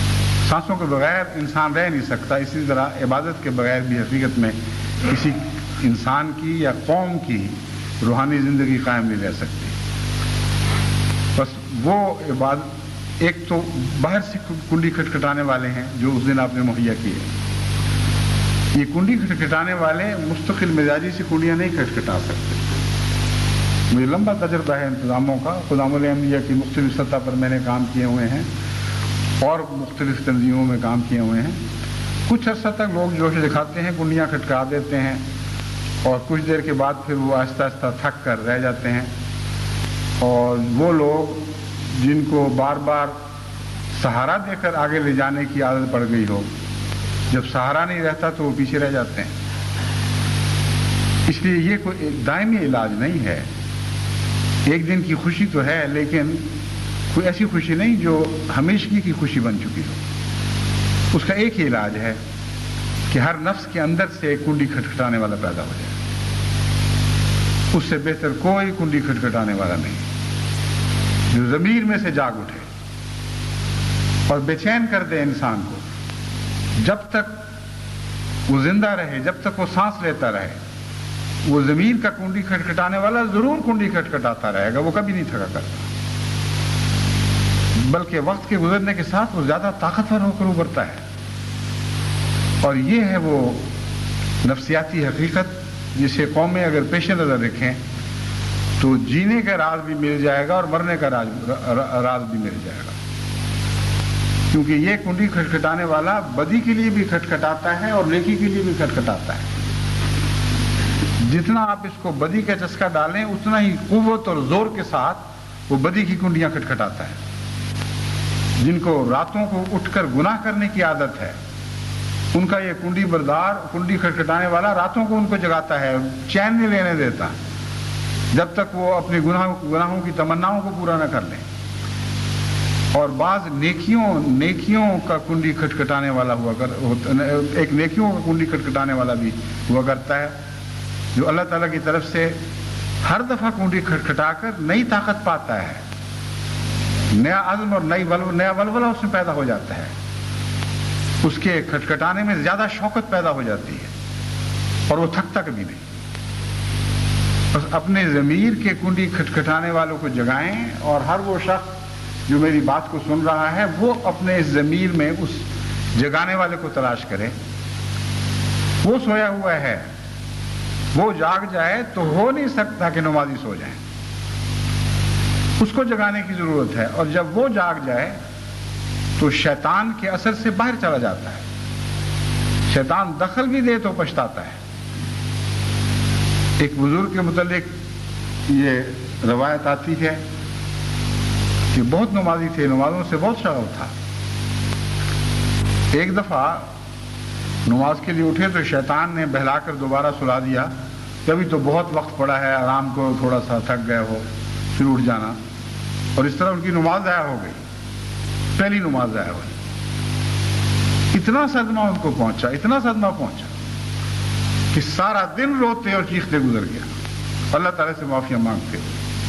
سانسوں کے بغیر انسان رہ نہیں سکتا، اسی طرح عبادت کے بغیر بھی حقیقت میں کسی انسان کی یا قوم کی روحانی زندگی قائم نہیں رہ سکتی. بس وہ عبادت، ایک تو باہر سے کنڈی کھٹکھٹانے والے ہیں جو اس دن آپ نے مہیا کیے. یہ کنڈی کھٹکھٹانے والے مستقل مزاجی سے کنڈیاں نہیں کھٹکھٹا سکتے. مجھے لمبا تجربہ ہے انتظاموں کا. خدام الانبیاء کی مختلف سطح پر میں نے کام کیے ہوئے ہیں اور مختلف تنظیموں میں کام کیے ہوئے ہیں. کچھ عرصہ تک لوگ جوش دکھاتے ہیں، کنڈیاں کھٹکا دیتے ہیں، اور کچھ دیر کے بعد پھر وہ آہستہ آہستہ تھک کر رہ جاتے ہیں. اور وہ لوگ جن کو بار بار سہارا دے کر آگے لے جانے کی عادت پڑ گئی ہو، جب سہارا نہیں رہتا تو وہ پیچھے رہ جاتے ہیں. اس لیے یہ کوئی دائمی علاج نہیں ہے. ایک دن کی خوشی تو ہے، لیکن کوئی ایسی خوشی نہیں جو ہمیشگی کی خوشی بن چکی ہو. اس کا ایک ہی علاج ہے کہ ہر نفس کے اندر سے ایک کنڈی کھٹکھٹانے والا پیدا ہو جائے. اس سے بہتر کوئی کنڈی کھٹکھٹانے والا نہیں جو ضمیر میں سے جاگ اٹھے اور بے چین کر دے انسان کو. جب تک وہ زندہ رہے، جب تک وہ سانس لیتا رہے، وہ ضمیر کا کنڈی کھٹکھٹانے والا ضرور کنڈی کھٹکھٹاتا رہے گا. وہ کبھی نہیں تھکا کرتا، بلکہ وقت کے گزرنے کے ساتھ وہ زیادہ طاقتور ہو کر ابھرتا ہے. اور یہ ہے وہ نفسیاتی حقیقت جسے قومیں اگر پیش نظر رکھیں تو جینے کا راز بھی مل جائے گا اور مرنے کا راز بھی مل جائے گا. کیونکہ یہ کنڈی کھٹکھٹانے والا بدی کے لیے بھی کھٹکھٹاتا ہے اور نیکی کے لیے بھی کھٹکھٹاتا ہے. جتنا آپ اس کو بدی کا چسکا ڈالیں اتنا ہی قوت اور زور کے ساتھ وہ بدی کی کنڈیاں کھٹکھٹاتا ہے. جن کو راتوں کو اٹھ کر گناہ کرنے کی عادت ہے، ان کا یہ کنڈی بردار، کنڈی کھٹکھٹانے والا راتوں کو ان کو جگاتا ہے، چین نہیں لینے دیتا جب تک وہ اپنے گناہوں کی تمناؤں کو پورا نہ کر لیں. اور بعض نیکیوں کا کنڈی کھٹکھٹانے والا ایک نیکیوں کا کنڈی کھٹکھٹانے والا بھی ہوا کرتا ہے، جو اللہ تعالیٰ کی طرف سے ہر دفعہ کنڈی کھٹکھٹا کر نئی طاقت پاتا ہے، نیا عزم اور نیا ولولہ اس میں پیدا ہو جاتا ہے. اس کے کھٹکھٹانے میں زیادہ شوقت پیدا ہو جاتی ہے اور وہ تھکتا کبھی نہیں. بس اپنے ضمیر کے کنڈی کھٹکھٹانے والوں کو جگائیں، اور ہر وہ شخص جو میری بات کو سن رہا ہے وہ اپنے اس ضمیر میں اس جگانے والے کو تلاش کرے. وہ سویا ہوا ہے، وہ جاگ جائے تو ہو نہیں سکتا کہ نمازی سو جائیں. اس کو جگانے کی ضرورت ہے، اور جب وہ جاگ جائے تو شیطان کے اثر سے باہر چلا جاتا ہے. شیطان دخل بھی دے تو پچھتاتا ہے. ایک بزرگ کے متعلق یہ روایت آتی ہے کہ بہت نمازی تھے، نمازوں سے بہت شغف تھا. ایک دفعہ نماز کے لیے اٹھے تو شیطان نے بہلا کر دوبارہ سلا دیا کہ ابھی تو بہت وقت پڑا ہے، آرام کو، تھوڑا سا تھک گئے ہو، پھر اٹھ جانا. اور اس طرح ان کی نماز ضائع ہو گئی، پہلی نماز ضائع ہوئی. اتنا صدمہ ان کو پہنچا، اتنا صدمہ پہنچا کہ سارا دن روتے اور چیختے گزر گیا، اللہ تعالیٰ سے معافیاں مانگتے.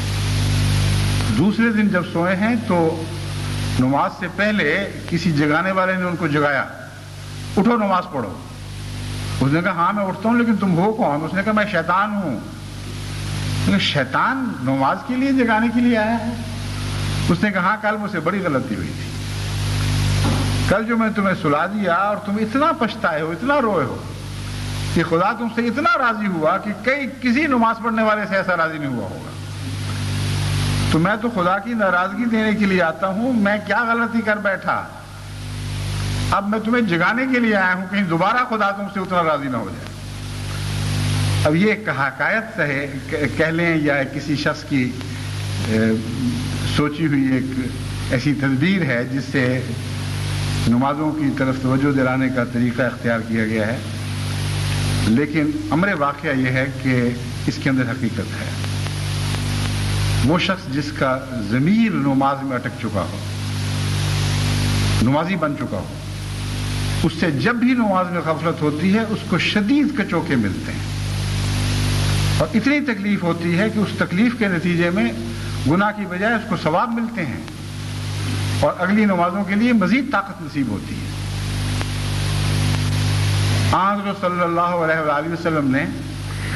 دوسرے دن جب سوئے ہیں تو نماز سے پہلے کسی جگانے والے نے ان کو جگایا، اٹھو نماز پڑھو. اس نے کہا ہاں میں اٹھتا ہوں، لیکن تم ہو کون؟ اس نے کہا میں شیطان ہوں. شیطان نماز کے لیے جگانے کے لیے آیا ہے؟ اس نے کہا ہاں کل مجھ سے بڑی غلطی ہوئی تھی. کل جو میں تمہیں سلا دیا اور تم اتنا پچھتائے ہو، اتنا روئے ہو کہ خدا تم سے اتنا راضی ہوا کہ کسی نماز پڑھنے والے سے ایسا راضی نہیں ہوا ہوگا. تو میں تو خدا کی ناراضگی دینے کے لیے آتا ہوں، میں کیا غلطی کر بیٹھا؟ اب میں تمہیں جگانے کے لیے آیا ہوں، کہیں دوبارہ خدا تم سے اتنا راضی نہ ہو جائے. اب یہ ایک حکایت کہہ لیں یا کسی شخص کی سوچی ہوئی ایک ایسی تدبیر ہے جس سے نمازوں کی طرف توجہ دلانے کا طریقہ اختیار کیا گیا ہے، لیکن امر واقعہ یہ ہے کہ اس کے اندر حقیقت ہے. وہ شخص جس کا ضمیر نماز میں اٹک چکا ہو، نمازی بن چکا ہو، اس سے جب بھی نماز میں غفلت ہوتی ہے اس کو شدید کچوکے ملتے ہیں، اور اتنی تکلیف ہوتی ہے کہ اس تکلیف کے نتیجے میں گناہ کی بجائے اس کو ثواب ملتے ہیں اور اگلی نمازوں کے لیے مزید طاقت نصیب ہوتی ہے. حضرت صلی اللہ علیہ وآلہ وسلم نے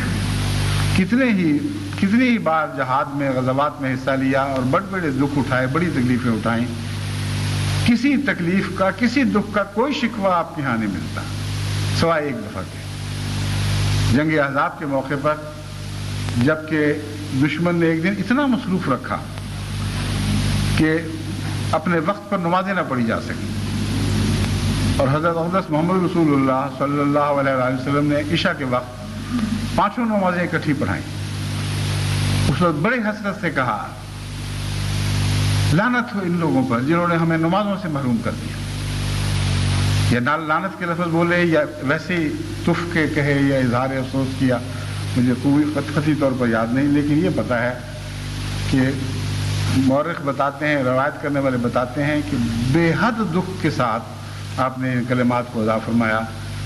کتنی ہی بار جہاد میں غزوات میں حصہ لیا اور بڑے بڑے دکھ اٹھائے، بڑی تکلیفیں اٹھائیں، کسی تکلیف کا کسی دکھ کا کوئی شکوہ آپ کے یہاں نہیں ملتا سوائے ایک دفعہ کے جنگ احزاب کے موقع پر، جبکہ دشمن نے ایک دن اتنا مصروف رکھا کہ اپنے وقت پر نمازیں نہ پڑھی جا سکیں، اور حضرت اقدس محمد رسول اللہ صلی اللہ علیہ وسلم نے عشاء کے وقت 5 نمازیں اکٹھی پڑھائیں۔ اس وقت بڑے حسرت سے کہا لعنت ہو ان لوگوں پر جنہوں نے ہمیں نمازوں سے محروم کر دیا، یا لعنت کے لفظ بولے یا ویسے تف کے کہے یا اظہار افسوس کیا، مجھے کوئی خطی طور پر یاد نہیں، لیکن یہ پتہ ہے کہ مورخ بتاتے ہیں، روایت کرنے والے بتاتے ہیں کہ بے حد دکھ کے ساتھ آپ نے ان کلمات کو ادا فرمایا،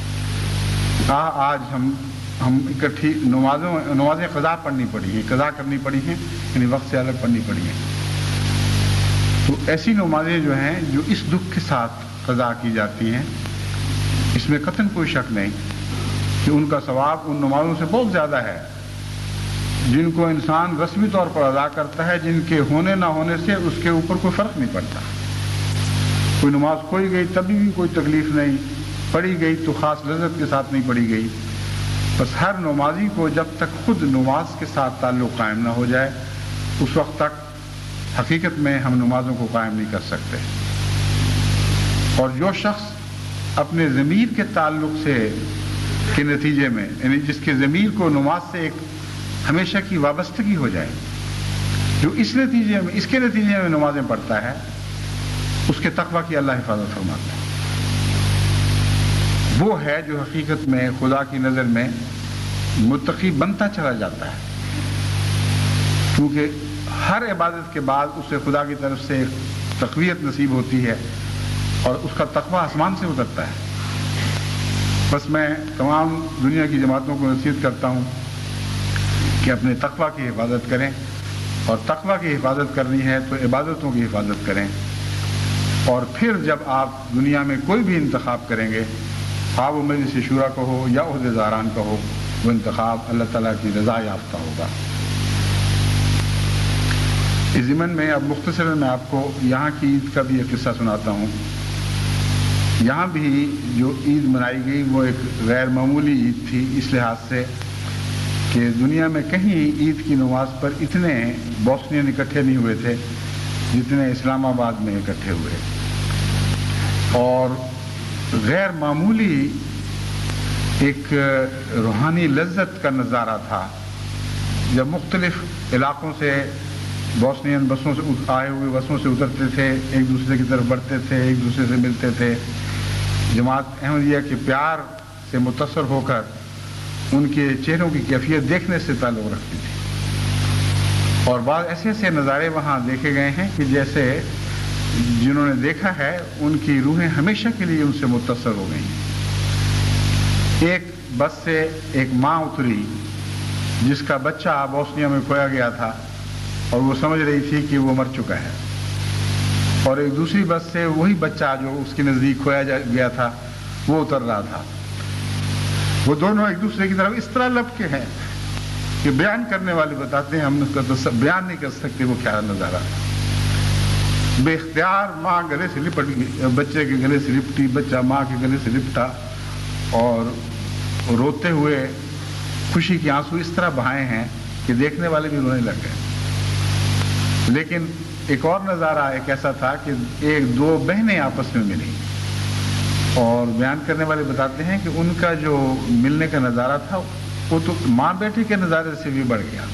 آج ہم اکٹھی نمازیں قضا پڑھنی پڑی ہیں، قضا کرنی پڑی ہیں، یعنی وقت سے الگ پڑھنی پڑی ہیں۔ تو ایسی نمازیں جو ہیں جو اس دکھ کے ساتھ قضا کی جاتی ہیں، اس میں قطعاً کوئی شک نہیں کہ ان کا ثواب ان نمازوں سے بہت زیادہ ہے جن کو انسان رسمی طور پر ادا کرتا ہے، جن کے ہونے نہ ہونے سے اس کے اوپر کوئی فرق نہیں پڑتا۔ کوئی نماز کھوئی گئی تبھی بھی کوئی تکلیف نہیں، پڑھی گئی تو خاص لذت کے ساتھ نہیں پڑھی گئی، بس ہر نمازی کو جب تک خود نماز کے ساتھ تعلق قائم نہ ہو جائے اس وقت تک حقیقت میں ہم نمازوں کو قائم نہیں کر سکتے۔ اور جو شخص اپنے ضمیر کے تعلق سے کے نتیجے میں، یعنی جس کے ضمیر کو نماز سے ایک ہمیشہ کی وابستگی ہو جائے، جو اس کے نتیجے میں نمازیں پڑھتا ہے، اس کے تقویٰ کی اللہ حفاظت فرماتا ہے۔ وہ ہے جو حقیقت میں خدا کی نظر میں متقی بنتا چلا جاتا ہے، کیونکہ ہر عبادت کے بعد اسے خدا کی طرف سے تقویت نصیب ہوتی ہے اور اس کا تقویٰ آسمان سے اترتا ہے۔ بس میں تمام دنیا کی جماعتوں کو نصیحت کرتا ہوں کہ اپنے تقویٰ کی حفاظت کریں، اور تقویٰ کی حفاظت کرنی ہے تو عبادتوں کی حفاظت کریں، اور پھر جب آپ دنیا میں کوئی بھی انتخاب کریں گے، خواہ وہ مجلس شورا کا ہو یا عہدے داران کا ہو، وہ انتخاب اللہ تعالیٰ کی رضا یافتہ ہوگا۔ اس ضمن میں اب مختصر میں آپ کو یہاں کی عید کا بھی ایک قصہ سناتا ہوں۔ یہاں بھی جو عید منائی گئی وہ ایک غیر معمولی عید تھی، اس لحاظ سے کہ دنیا میں کہیں عید کی نماز پر اتنے بوسنین اکٹھے نہیں ہوئے تھے جتنے اسلام آباد میں اکٹھے ہوئے، اور غیر معمولی ایک روحانی لذت کا نظارہ تھا جب مختلف علاقوں سے بوسنین بسوں سے آئے ہوئے بسوں سے اترتے تھے، ایک دوسرے کی طرف بڑھتے تھے، ایک دوسرے سے ملتے تھے، جماعت احمدیہ کے پیار سے متاثر ہو کر ان کے چہروں کی کیفیت دیکھنے سے تعلق رکھتی تھی، اور بعض ایسے ایسے نظارے وہاں دیکھے گئے ہیں کہ جیسے جنہوں نے دیکھا ہے ان کی روحیں ہمیشہ کے لیے ان سے متاثر ہو گئی۔ ایک بس سے ایک ماں اتری جس کا بچہ بوسنیا میں کھویا گیا تھا اور وہ سمجھ رہی تھی کہ وہ مر چکا ہے، اور ایک دوسری بس سے وہی بچہ جو اس کے نزدیک کھویا گیا تھا وہ اتر رہا تھا۔ وہ دونوں ایک دوسرے کی طرف اس طرح لپکے ہیں کہ بیان کرنے والے بتاتے ہیں ہم اس کا بیان نہیں کر سکتے وہ کیا نظارہ۔ بے اختیار ماں گلے سے لپٹ گئی، بچے کے گلے سے لپٹی، بچہ ماں کے گلے سے لپٹا، اور روتے ہوئے خوشی کے آنسو اس طرح بہائے ہیں کہ دیکھنے والے بھی رونے لگ گئے۔ لیکن ایک اور نظارہ ایک ایسا تھا کہ ایک دو بہنیں آپس میں ملی، اور بیان کرنے والے بتاتے ہیں کہ ان کا جو ملنے کا نظارہ تھا وہ تو ماں بیٹی کے نظارے سے بھی بڑھ گیا۔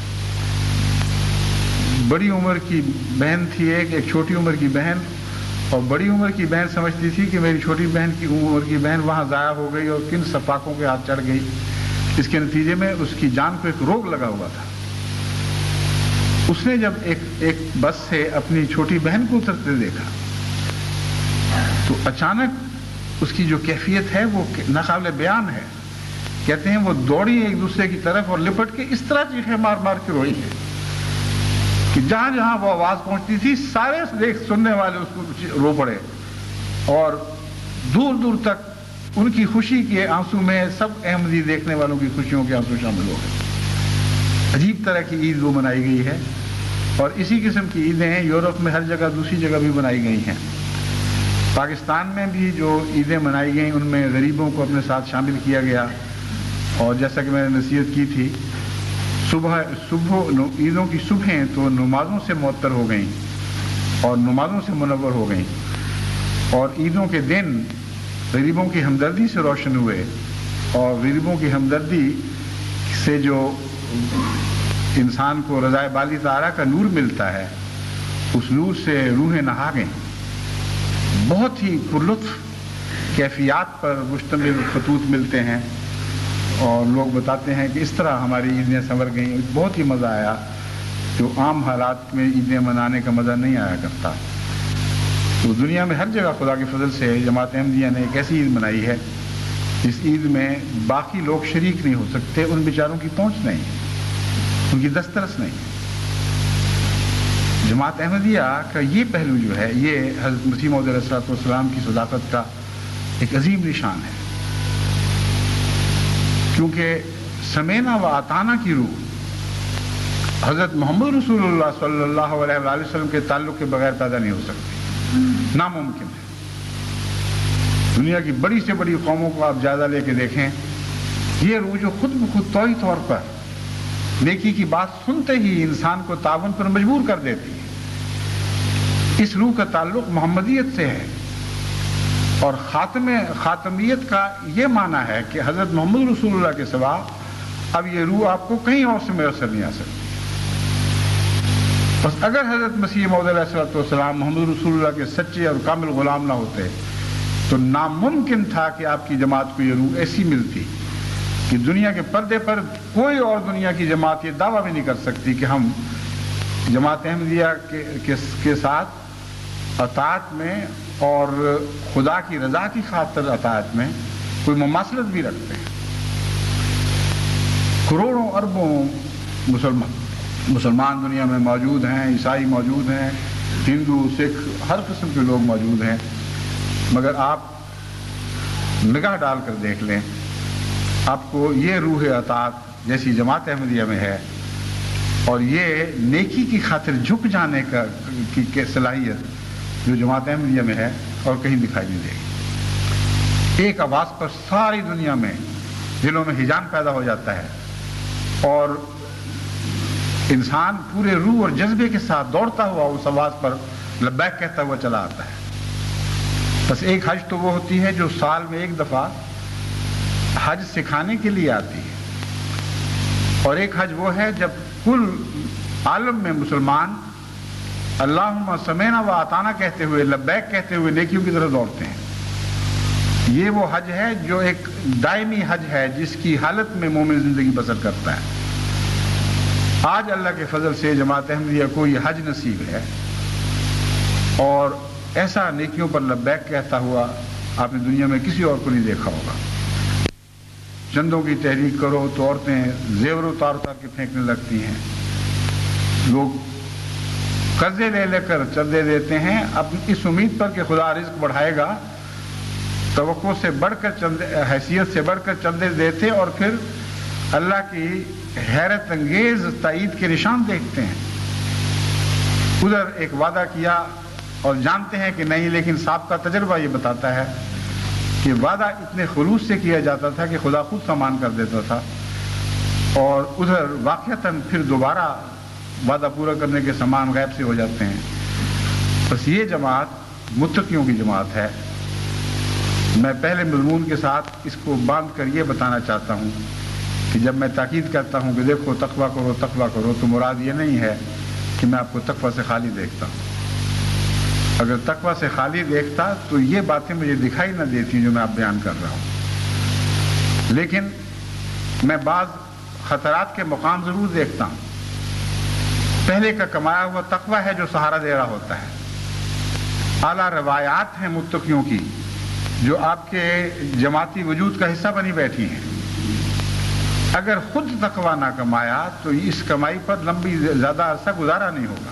بڑی عمر کی بہن تھی ایک چھوٹی عمر کی بہن، اور بڑی عمر کی بہن سمجھتی تھی کہ میری چھوٹی بہن کی عمر کی بہن وہاں ضائع ہو گئی اور کن سپاکوں کے ہاتھ چڑھ گئی۔ اس کے نتیجے میں اس کی جان کو ایک روگ لگا ہوا تھا۔ اس نے جب ایک بس سے اپنی چھوٹی بہن کو اترتے دیکھا تو اچانک اس کی جو کیفیت ہے وہ ناقابل بیان ہے۔ کہتے ہیں وہ دوڑی ایک دوسرے کی طرف اور لپٹ کے اس طرح چیخیں مار مار کے روئی ہے کہ جہاں جہاں وہ آواز پہنچتی تھی سارے سننے والے اس کو رو پڑے، اور دور دور تک ان کی خوشی کے آنسو میں سب احمدی دیکھنے والوں کی خوشیوں کے آنسو شامل ہو گئے۔ عجیب طرح کی عید وہ منائی گئی ہے، اور اسی قسم کی عیدیں یورپ میں ہر جگہ دوسری جگہ بھی منائی گئی ہیں۔ پاکستان میں بھی جو عیدیں منائی گئیں ان میں غریبوں کو اپنے ساتھ شامل کیا گیا، اور جیسا کہ میں نے نصیحت کی تھی، صبح عیدوں کی صبحیں تو نمازوں سے معطر ہو گئیں اور نمازوں سے منور ہو گئیں، اور عیدوں کے دن غریبوں کی ہمدردی سے روشن ہوئے، اور غریبوں کی ہمدردی سے جو انسان کو رضائے بالی تعالیٰ کا نور ملتا ہے، اس نور سے روحیں نہا گئیں۔ بہت ہی پرلطف کیفیات پر مشتمل خطوط ملتے ہیں، اور لوگ بتاتے ہیں کہ اس طرح ہماری عیدیں سنور گئیں، بہت ہی مزہ آیا، جو عام حالات میں عیدیں منانے کا مزہ نہیں آیا کرتا۔ تو دنیا میں ہر جگہ خدا کے فضل سے جماعت احمدیہ نے ایک ایسی عید منائی ہے جس عید میں باقی لوگ شریک نہیں ہو سکتے، ان بیچاروں کی پہنچ نہیں، ان کی دسترس نہیں۔ جماعت احمدیہ کا یہ پہلو جو ہے، یہ حضرت مسیح موعود علیہ الصلوۃ والسلام کی صداقت کا ایک عظیم نشان ہے، کیونکہ سمینا و اطانا کی روح حضرت محمد رسول اللہ صلی اللہ علیہ وآلہ وسلم کے تعلق کے بغیر پیدا نہیں ہو سکتی، ناممکن ہے۔ دنیا کی بڑی سے بڑی قوموں کو آپ جائزہ لے کے دیکھیں، یہ روح جو خود بخود طوعی طور پر نیکی کی بات سنتے ہی انسان کو تعاون پر مجبور کر دیتی ہے، اس روح کا تعلق محمدیت سے ہے، اور خاتمیت کا یہ معنی ہے کہ حضرت محمد رسول اللہ کے سوا اب یہ روح آپ کو کہیں اور سے میسر نہیں آ سکتی۔ بس اگر حضرت مسیح موعود علیہ الصلوۃ والسلام محمد رسول اللہ کے سچے اور کامل غلام نہ ہوتے تو ناممکن تھا کہ آپ کی جماعت کو یہ روح ایسی ملتی کہ دنیا کے پردے پر کوئی اور دنیا کی جماعت یہ دعویٰ بھی نہیں کر سکتی کہ ہم جماعت احمدیہ کے ساتھ اطاعت میں اور خدا کی رضا کی خاطر اطاعت میں کوئی مماثلت بھی رکھتے ہیں۔ کروڑوں اربوں مسلمان دنیا میں موجود ہیں، عیسائی موجود ہیں، ہندو، سکھ، ہر قسم کے لوگ موجود ہیں، مگر آپ نگاہ ڈال کر دیکھ لیں، آپ کو یہ روح اطاعت جیسی جماعت احمدیہ میں ہے، اور یہ نیکی کی خاطر جھک جانے کی صلاحیت جو جماعت احمدیہ میں ہے، اور کہیں دکھائی نہیں دے گی۔ ایک آواز پر ساری دنیا میں دلوں میں ہیجان پیدا ہو جاتا ہے، اور انسان پورے روح اور جذبے کے ساتھ دوڑتا ہوا اس آواز پر لبیک کہتا ہوا چلا آتا ہے۔ بس ایک حج تو وہ ہوتی ہے جو سال میں ایک دفعہ حج سکھانے کے لیے آتی ہے، اور ایک حج وہ ہے جب کل عالم میں مسلمان اللہم سمینا و اطعنا کہتے ہوئے، لبیک کہتے ہوئے نیکیوں کی طرف دوڑتے ہیں۔ یہ وہ حج ہے جو ایک دائمی حج ہے جس کی حالت میں مومن زندگی بسر کرتا ہے۔ آج اللہ کے فضل سے جماعت احمدیہ کو یہ حج نصیب ہے، اور ایسا نیکیوں پر لبیک کہتا ہوا آپ نے دنیا میں کسی اور کو نہیں دیکھا ہوگا۔ چندوں کی تحریک کرو تو عورتیں زیور اتار کے پھینکنے لگتی ہیں، لوگ قرضے لے لے کر چندے دیتے ہیں اس امید پر کہ خدا رزق بڑھائے گا، توقع سے بڑھ کر چندے، حیثیت سے بڑھ کر چندے دیتے، اور پھر اللہ کی حیرت انگیز تائید کے نشان دیکھتے ہیں۔ ادھر ایک وعدہ کیا اور جانتے ہیں کہ نہیں، لیکن سابقہ تجربہ یہ بتاتا ہے کہ وعدہ اتنے خلوص سے کیا جاتا تھا کہ خدا خود سامان کر دیتا تھا، اور ادھر واقعتاً پھر دوبارہ وعدہ پورا کرنے کے سامان غیب سے ہو جاتے ہیں۔ بس یہ جماعت متقیوں کی جماعت ہے۔ میں پہلے مضمون کے ساتھ اس کو باندھ کر یہ بتانا چاہتا ہوں کہ جب میں تاکید کرتا ہوں کہ دیکھو تقویٰ کرو تقویٰ کرو، تو مراد یہ نہیں ہے کہ میں آپ کو تقویٰ سے خالی دیکھتا ہوں۔ اگر تقویٰ سے خالی دیکھتا تو یہ باتیں مجھے دکھائی نہ دیتی جو میں آپ بیان کر رہا ہوں، لیکن میں بعض خطرات کے مقام ضرور دیکھتا ہوں۔ پہلے کا کمایا ہوا تقویٰ ہے جو سہارا دے رہا ہوتا ہے۔ اعلیٰ روایات ہیں متقیوں کی جو آپ کے جماعتی وجود کا حصہ بنی بیٹھی ہیں۔ اگر خود تقویٰ نہ کمایا تو اس کمائی پر لمبی زیادہ عرصہ گزارا نہیں ہوگا۔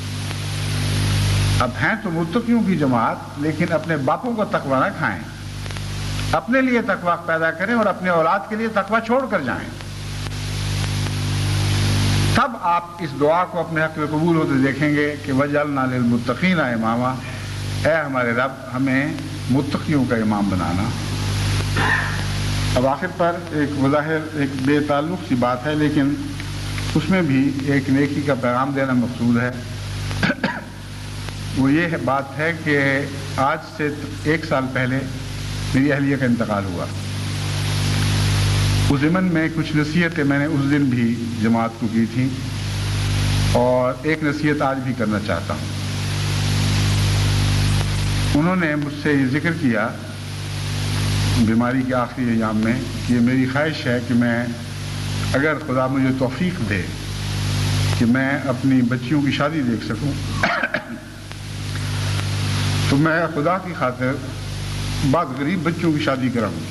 اب ہیں تو متقیوں کی جماعت، لیکن اپنے باپوں کو تقویٰ نہ کھائیں، اپنے لیے تقویٰ پیدا کریں اور اپنے اولاد کے لیے تقویٰ چھوڑ کر جائیں۔ تب آپ اس دعا کو اپنے حق میں قبول ہوتے دیکھیں گے کہ وجعلنا للمتقین اماما، اے ہمارے رب ہمیں متقیوں کا امام بنانا۔ اب آخر پر ایک بظاہر ایک بے تعلق سی بات ہے، لیکن اس میں بھی ایک نیکی کا پیغام دینا مقصود ہے۔ وہ یہ بات ہے کہ آج سے 1 سال پہلے میری اہلیہ کا انتقال ہوا۔ اس ضمن میں کچھ نصیحتیں میں نے اس دن بھی جماعت کو کی تھیں، اور ایک نصیحت آج بھی کرنا چاہتا ہوں۔ انہوں نے مجھ سے یہ ذکر کیا بیماری کے آخری ایام میں کہ میری خواہش ہے کہ میں، اگر خدا مجھے توفیق دے کہ میں اپنی بچیوں کی شادی دیکھ سکوں، تو میں خدا کی خاطر بعض غریب بچوں کی شادی کراؤں۔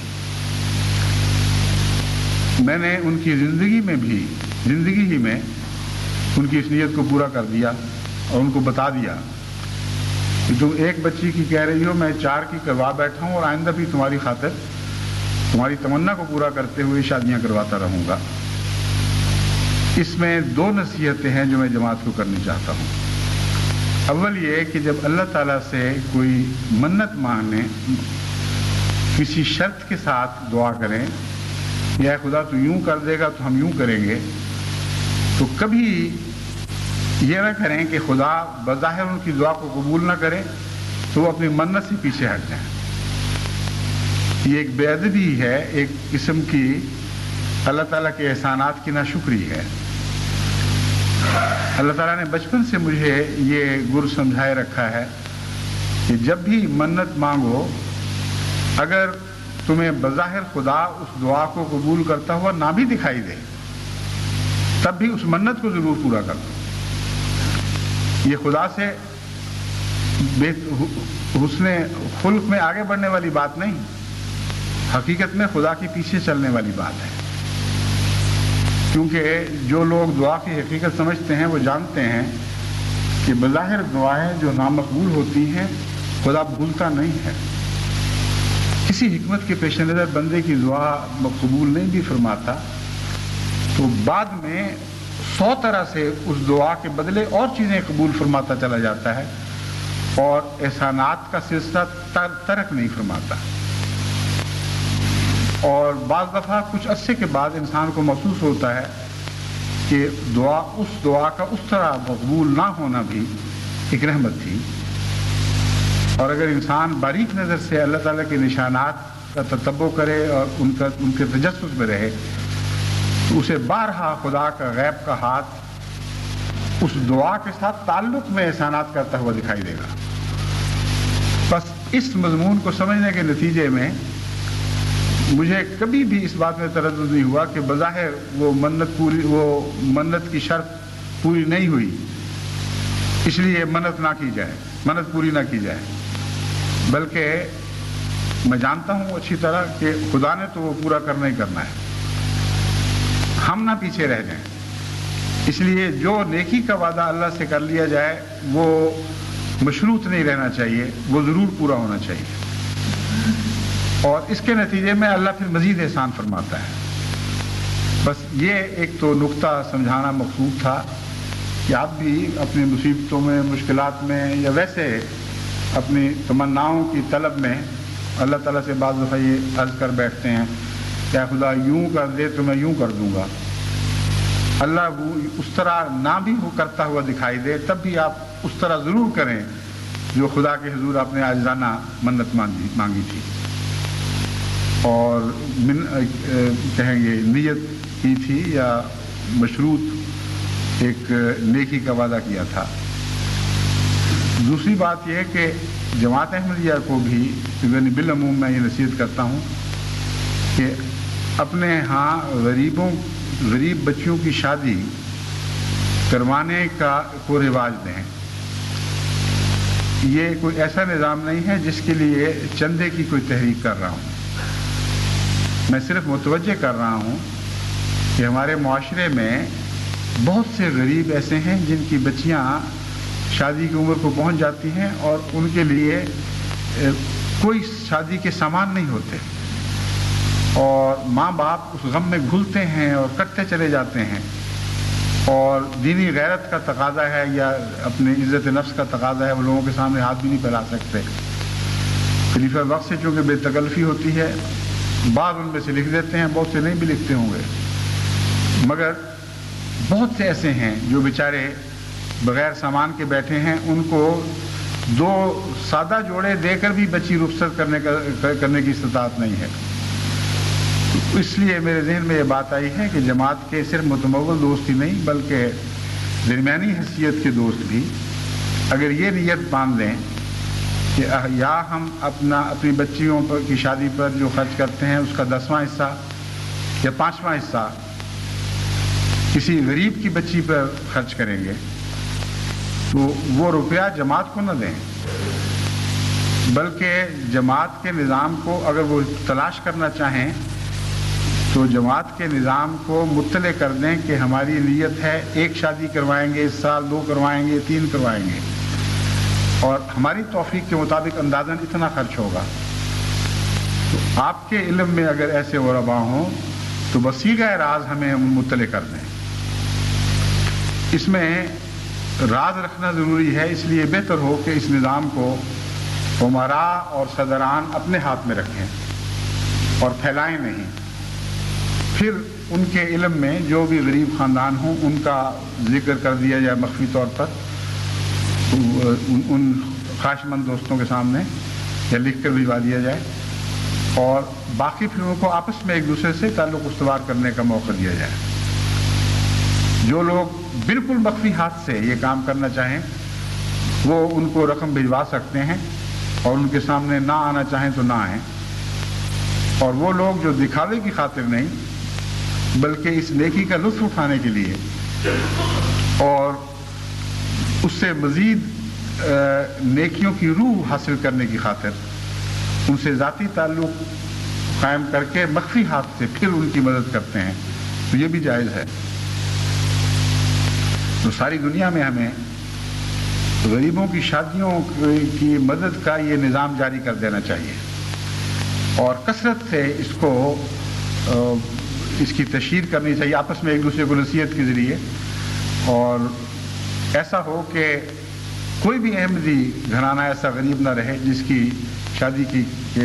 میں نے ان کی زندگی ہی میں ان کی اس نیت کو پورا کر دیا اور ان کو بتا دیا کہ تم ایک بچی کی کہہ رہی ہو، میں 4 کی کروا بیٹھا ہوں، اور آئندہ بھی تمہاری خاطر تمہاری تمنا کو پورا کرتے ہوئے شادیاں کرواتا رہوں گا۔ اس میں 2 نصیحتیں ہیں جو میں جماعت کو کرنی چاہتا ہوں۔ اول یہ کہ جب اللہ تعالیٰ سے کوئی منت مانگیں، کسی شرط کے ساتھ دعا کریں، یا خدا تو یوں کر دے گا تو ہم یوں کریں گے، تو کبھی یہ نہ کریں کہ خدا بظاہر ان کی دعا کو قبول نہ کرے تو وہ اپنی منت سے پیچھے ہٹ جائیں۔ یہ ایک بے ادبی ہے، ایک قسم کی اللہ تعالیٰ کے احسانات کی ناشکری ہے۔ اللہ تعالیٰ نے بچپن سے مجھے یہ گر سمجھائے رکھا ہے کہ جب بھی منت مانگو، اگر تمہیں بظاہر خدا اس دعا کو قبول کرتا ہوا نہ بھی دکھائی دے، تب بھی اس منت کو ضرور پورا کر دو۔ یہ خدا سے حسن خلق میں آگے بڑھنے والی بات نہیں، حقیقت میں خدا کے پیچھے چلنے والی بات ہے۔ کیونکہ جو لوگ دعا کی حقیقت سمجھتے ہیں وہ جانتے ہیں کہ بظاہر دعائیں جو نامقبول ہوتی ہیں خدا بھولتا نہیں ہے۔ کسی حکمت کے پیش نظر بندے کی دعا قبول نہیں بھی فرماتا تو بعد میں 100 طرح سے اس دعا کے بدلے اور چیزیں قبول فرماتا چلا جاتا ہے، اور احسانات کا سلسلہ ترک نہیں فرماتا۔ اور بعض دفعہ کچھ عرصے کے بعد انسان کو محسوس ہوتا ہے کہ اس دعا کا اس طرح مقبول نہ ہونا بھی ایک رحمت تھی، اور اگر انسان باریک نظر سے اللہ تعالیٰ کے نشانات کا تتبع کرے اور ان کے تجسس میں رہے تو اسے بارہا خدا کا غیب کا ہاتھ اس دعا کے ساتھ تعلق میں احسانات کرتا ہوا دکھائی دے گا۔ بس اس مضمون کو سمجھنے کے نتیجے میں مجھے کبھی بھی اس بات میں تردد نہیں ہوا کہ بظاہر وہ منت کی شرط پوری نہیں ہوئی، اس لیے منت پوری نہ کی جائے، بلکہ میں جانتا ہوں اچھی طرح کہ خدا نے تو وہ پورا کرنا ہی کرنا ہے، ہم نہ پیچھے رہ جائیں۔ اس لیے جو نیکی کا وعدہ اللہ سے کر لیا جائے وہ مشروط نہیں رہنا چاہیے، وہ ضرور پورا ہونا چاہیے، اور اس کے نتیجے میں اللہ پھر مزید احسان فرماتا ہے۔ بس یہ ایک تو نقطہ سمجھانا مقصود تھا کہ آپ بھی اپنی مصیبتوں میں، مشکلات میں، یا ویسے اپنی تمناؤں کی طلب میں اللہ تعالیٰ سے بعض دفعہ یہ عرض کر بیٹھتے ہیں کہ خدا یوں کر دے تو میں یوں کر دوں گا۔ اللہ وہ اس طرح نہ بھی وہ کرتا ہوا دکھائی دے تب بھی آپ اس طرح ضرور کریں جو خدا کے حضور آپ نے عاجزانہ منت مانگی تھی، اور کہیں گے نیت کی تھی یا مشروط ایک نیکی کا وعدہ کیا تھا۔ دوسری بات یہ ہے کہ جماعت احمدیہ کو بھی یعنی بالعموم میں یہ نصیحت کرتا ہوں کہ اپنے ہاں غریب بچیوں کی شادی کروانے کو رواج دیں۔ یہ کوئی ایسا نظام نہیں ہے جس کے لیے چندے کی کوئی تحریک کر رہا ہوں، میں صرف متوجہ کر رہا ہوں کہ ہمارے معاشرے میں بہت سے غریب ایسے ہیں جن کی بچیاں شادی کی عمر کو پہنچ جاتی ہیں اور ان کے لیے کوئی شادی کے سامان نہیں ہوتے، اور ماں باپ اس غم میں گھلتے ہیں اور کٹتے چلے جاتے ہیں اور دینی غیرت کا تقاضا ہے یا اپنی عزت نفس کا تقاضا ہے، وہ لوگوں کے سامنے ہاتھ بھی نہیں پھیلا سکتے۔ خلیفہ وقت سے چونکہ بے تکلفی ہوتی ہے، بعض ان میں سے لکھ دیتے ہیں، بہت سے نہیں بھی لکھتے ہوں گے، مگر بہت سے ایسے ہیں جو بیچارے بغیر سامان کے بیٹھے ہیں، ان کو 2 سادہ جوڑے دے کر بھی بچی رخصت کرنے کی استطاعت نہیں ہے۔ اس لیے میرے ذہن میں یہ بات آئی ہے کہ جماعت کے صرف متمول دوست ہی نہیں بلکہ درمیانی حیثیت کے دوست بھی اگر یہ نیت باندھ لیں کہ یا ہم اپنی بچیوں کی شادی پر جو خرچ کرتے ہیں اس کا 10واں حصہ یا 5واں حصہ کسی غریب کی بچی پر خرچ کریں گے، تو وہ روپیہ جماعت کو نہ دیں، بلکہ جماعت کے نظام کو اگر وہ تلاش کرنا چاہیں تو جماعت کے نظام کو مطلع کر دیں کہ ہماری نیت ہے 1 شادی کروائیں گے، اس سال 2 کروائیں گے، 3 کروائیں گے، اور ہماری توفیق کے مطابق اندازاً اتنا خرچ ہوگا۔ تو آپ کے علم میں اگر ایسے غربا ہوں تو بصیغہ راز ہمیں مطلع کر دیں۔ اس میں راز رکھنا ضروری ہے، اس لیے بہتر ہو کہ اس نظام کو امراء اور صدران اپنے ہاتھ میں رکھیں اور پھیلائیں نہیں۔ پھر ان کے علم میں جو بھی غریب خاندان ہوں ان کا ذکر کر دیا جائے مخفی طور پر ان خواہش مند دوستوں کے سامنے، یا لکھ کر بھجوا دیا جائے، اور باقی پھر ان کو آپس میں ایک دوسرے سے تعلق استوار کرنے کا موقع دیا جائے۔ جو لوگ بالکل مخفی ہاتھ سے یہ کام کرنا چاہیں وہ ان کو رقم بھجوا سکتے ہیں، اور ان کے سامنے نہ آنا چاہیں تو نہ آئیں، اور وہ لوگ جو دکھاوے کی خاطر نہیں بلکہ اس نیکی کا لطف اٹھانے کے لیے اور اس سے مزید نیکیوں کی روح حاصل کرنے کی خاطر ان سے ذاتی تعلق قائم کر کے مخفی ہاتھ سے پھر ان کی مدد کرتے ہیں، تو یہ بھی جائز ہے۔ تو ساری دنیا میں ہمیں غریبوں کی شادیوں کی مدد کا یہ نظام جاری کر دینا چاہیے، اور کثرت سے اس کی تشہیر کرنی چاہیے، آپس میں ایک دوسرے کو نصیحت کے ذریعے، اور ایسا ہو کہ کوئی بھی احمدی گھرانہ ایسا غریب نہ رہے جس کی شادی کی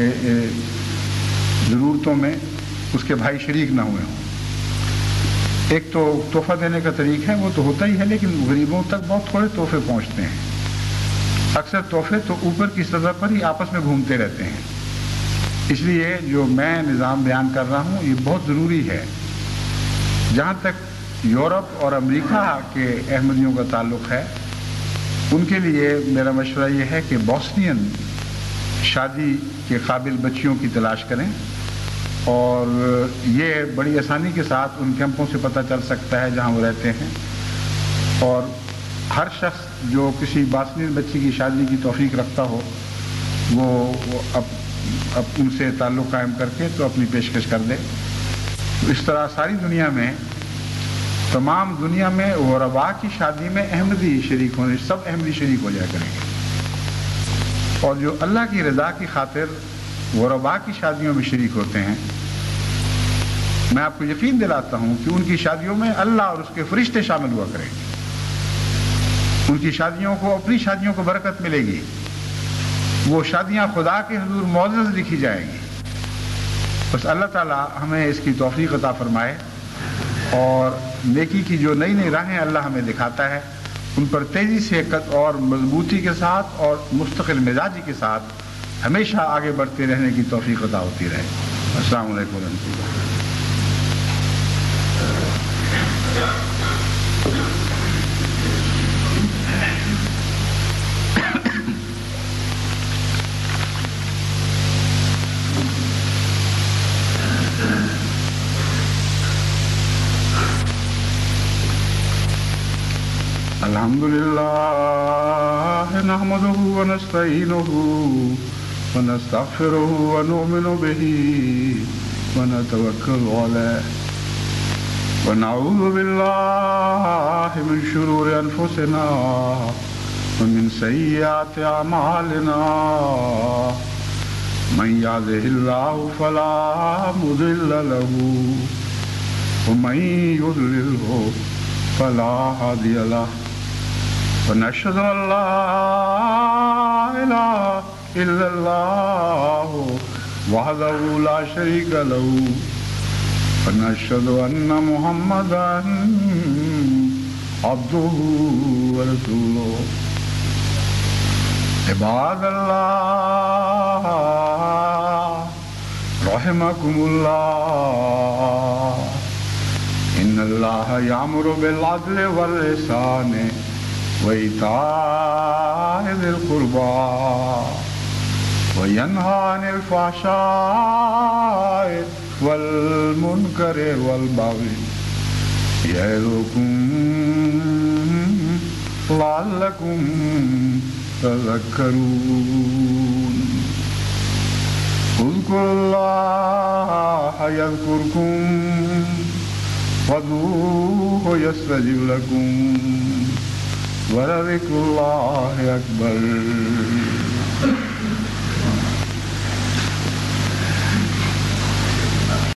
ضرورتوں میں اس کے بھائی شریک نہ ہوئے ہوں۔ ایک تو تحفہ دینے کا طریق ہے، وہ تو ہوتا ہی ہے، لیکن غریبوں تک بہت تھوڑے تحفے پہنچتے ہیں، اکثر تحفے تو اوپر کی سطح پر ہی آپس میں گھومتے رہتے ہیں۔ اس لیے جو میں نظام بیان کر رہا ہوں یہ بہت ضروری ہے۔ جہاں تک یورپ اور امریکہ کے احمدیوں کا تعلق ہے، ان کے لیے میرا مشورہ یہ ہے کہ بوسنین شادی کے قابل بچیوں کی تلاش کریں، اور یہ بڑی آسانی کے ساتھ ان کیمپوں سے پتہ چل سکتا ہے جہاں وہ رہتے ہیں، اور ہر شخص جو کسی بوسنین بچی کی شادی کی توفیق رکھتا ہو وہ اب ان سے تعلق قائم کر کے تو اپنی پیشکش کر دے۔ تو اس طرح ساری دنیا میں، تمام دنیا میں غرباء کی شادی میں احمدی شریک ہونے، سب احمدی شریک ہو جایا کریں گے، اور جو اللہ کی رضا کی خاطر غرباء کی شادیوں میں شریک ہوتے ہیں، میں آپ کو یقین دلاتا ہوں کہ ان کی شادیوں میں اللہ اور اس کے فرشتے شامل ہوا کریں گے، ان کی شادیوں کو، اپنی شادیوں کو برکت ملے گی، وہ شادیاں خدا کے حضور معزز لکھی جائیں گی۔ بس اللہ تعالیٰ ہمیں اس کی توفیق عطا فرمائے، اور نیکی کی جو نئی نئی راہیں اللہ ہمیں دکھاتا ہے ان پر تیزی سے اور مضبوطی کے ساتھ اور مستقل مزاجی کے ساتھ ہمیشہ آگے بڑھتے رہنے کی توفیق عطا ہوتی رہے۔ السلام علیکم ورحمۃ اللہ۔ الحمد لله نحمده ونستعينه ونستغفره ونؤمن به ونتوكل عليه ونعوذ بالله من شرور أنفسنا ومن سيئات أعمالنا من يهده الله فلا مضل له ومن يضلله فلا هادي له ونشهد أن لا إله إلا الله وحده لا شريك له ونشهد أن محمدا عبده ورسوله عباد الله رحمكم الله إن الله يأمر بالعدل والإحسان وإيتاء ذي القربى وينهى عن الفحشاء والمنكر والبغي يعظكم لعلكم تذكرون اذكروا الله يذكركم وادعوه يستجب لكم ولذكر الله أكبر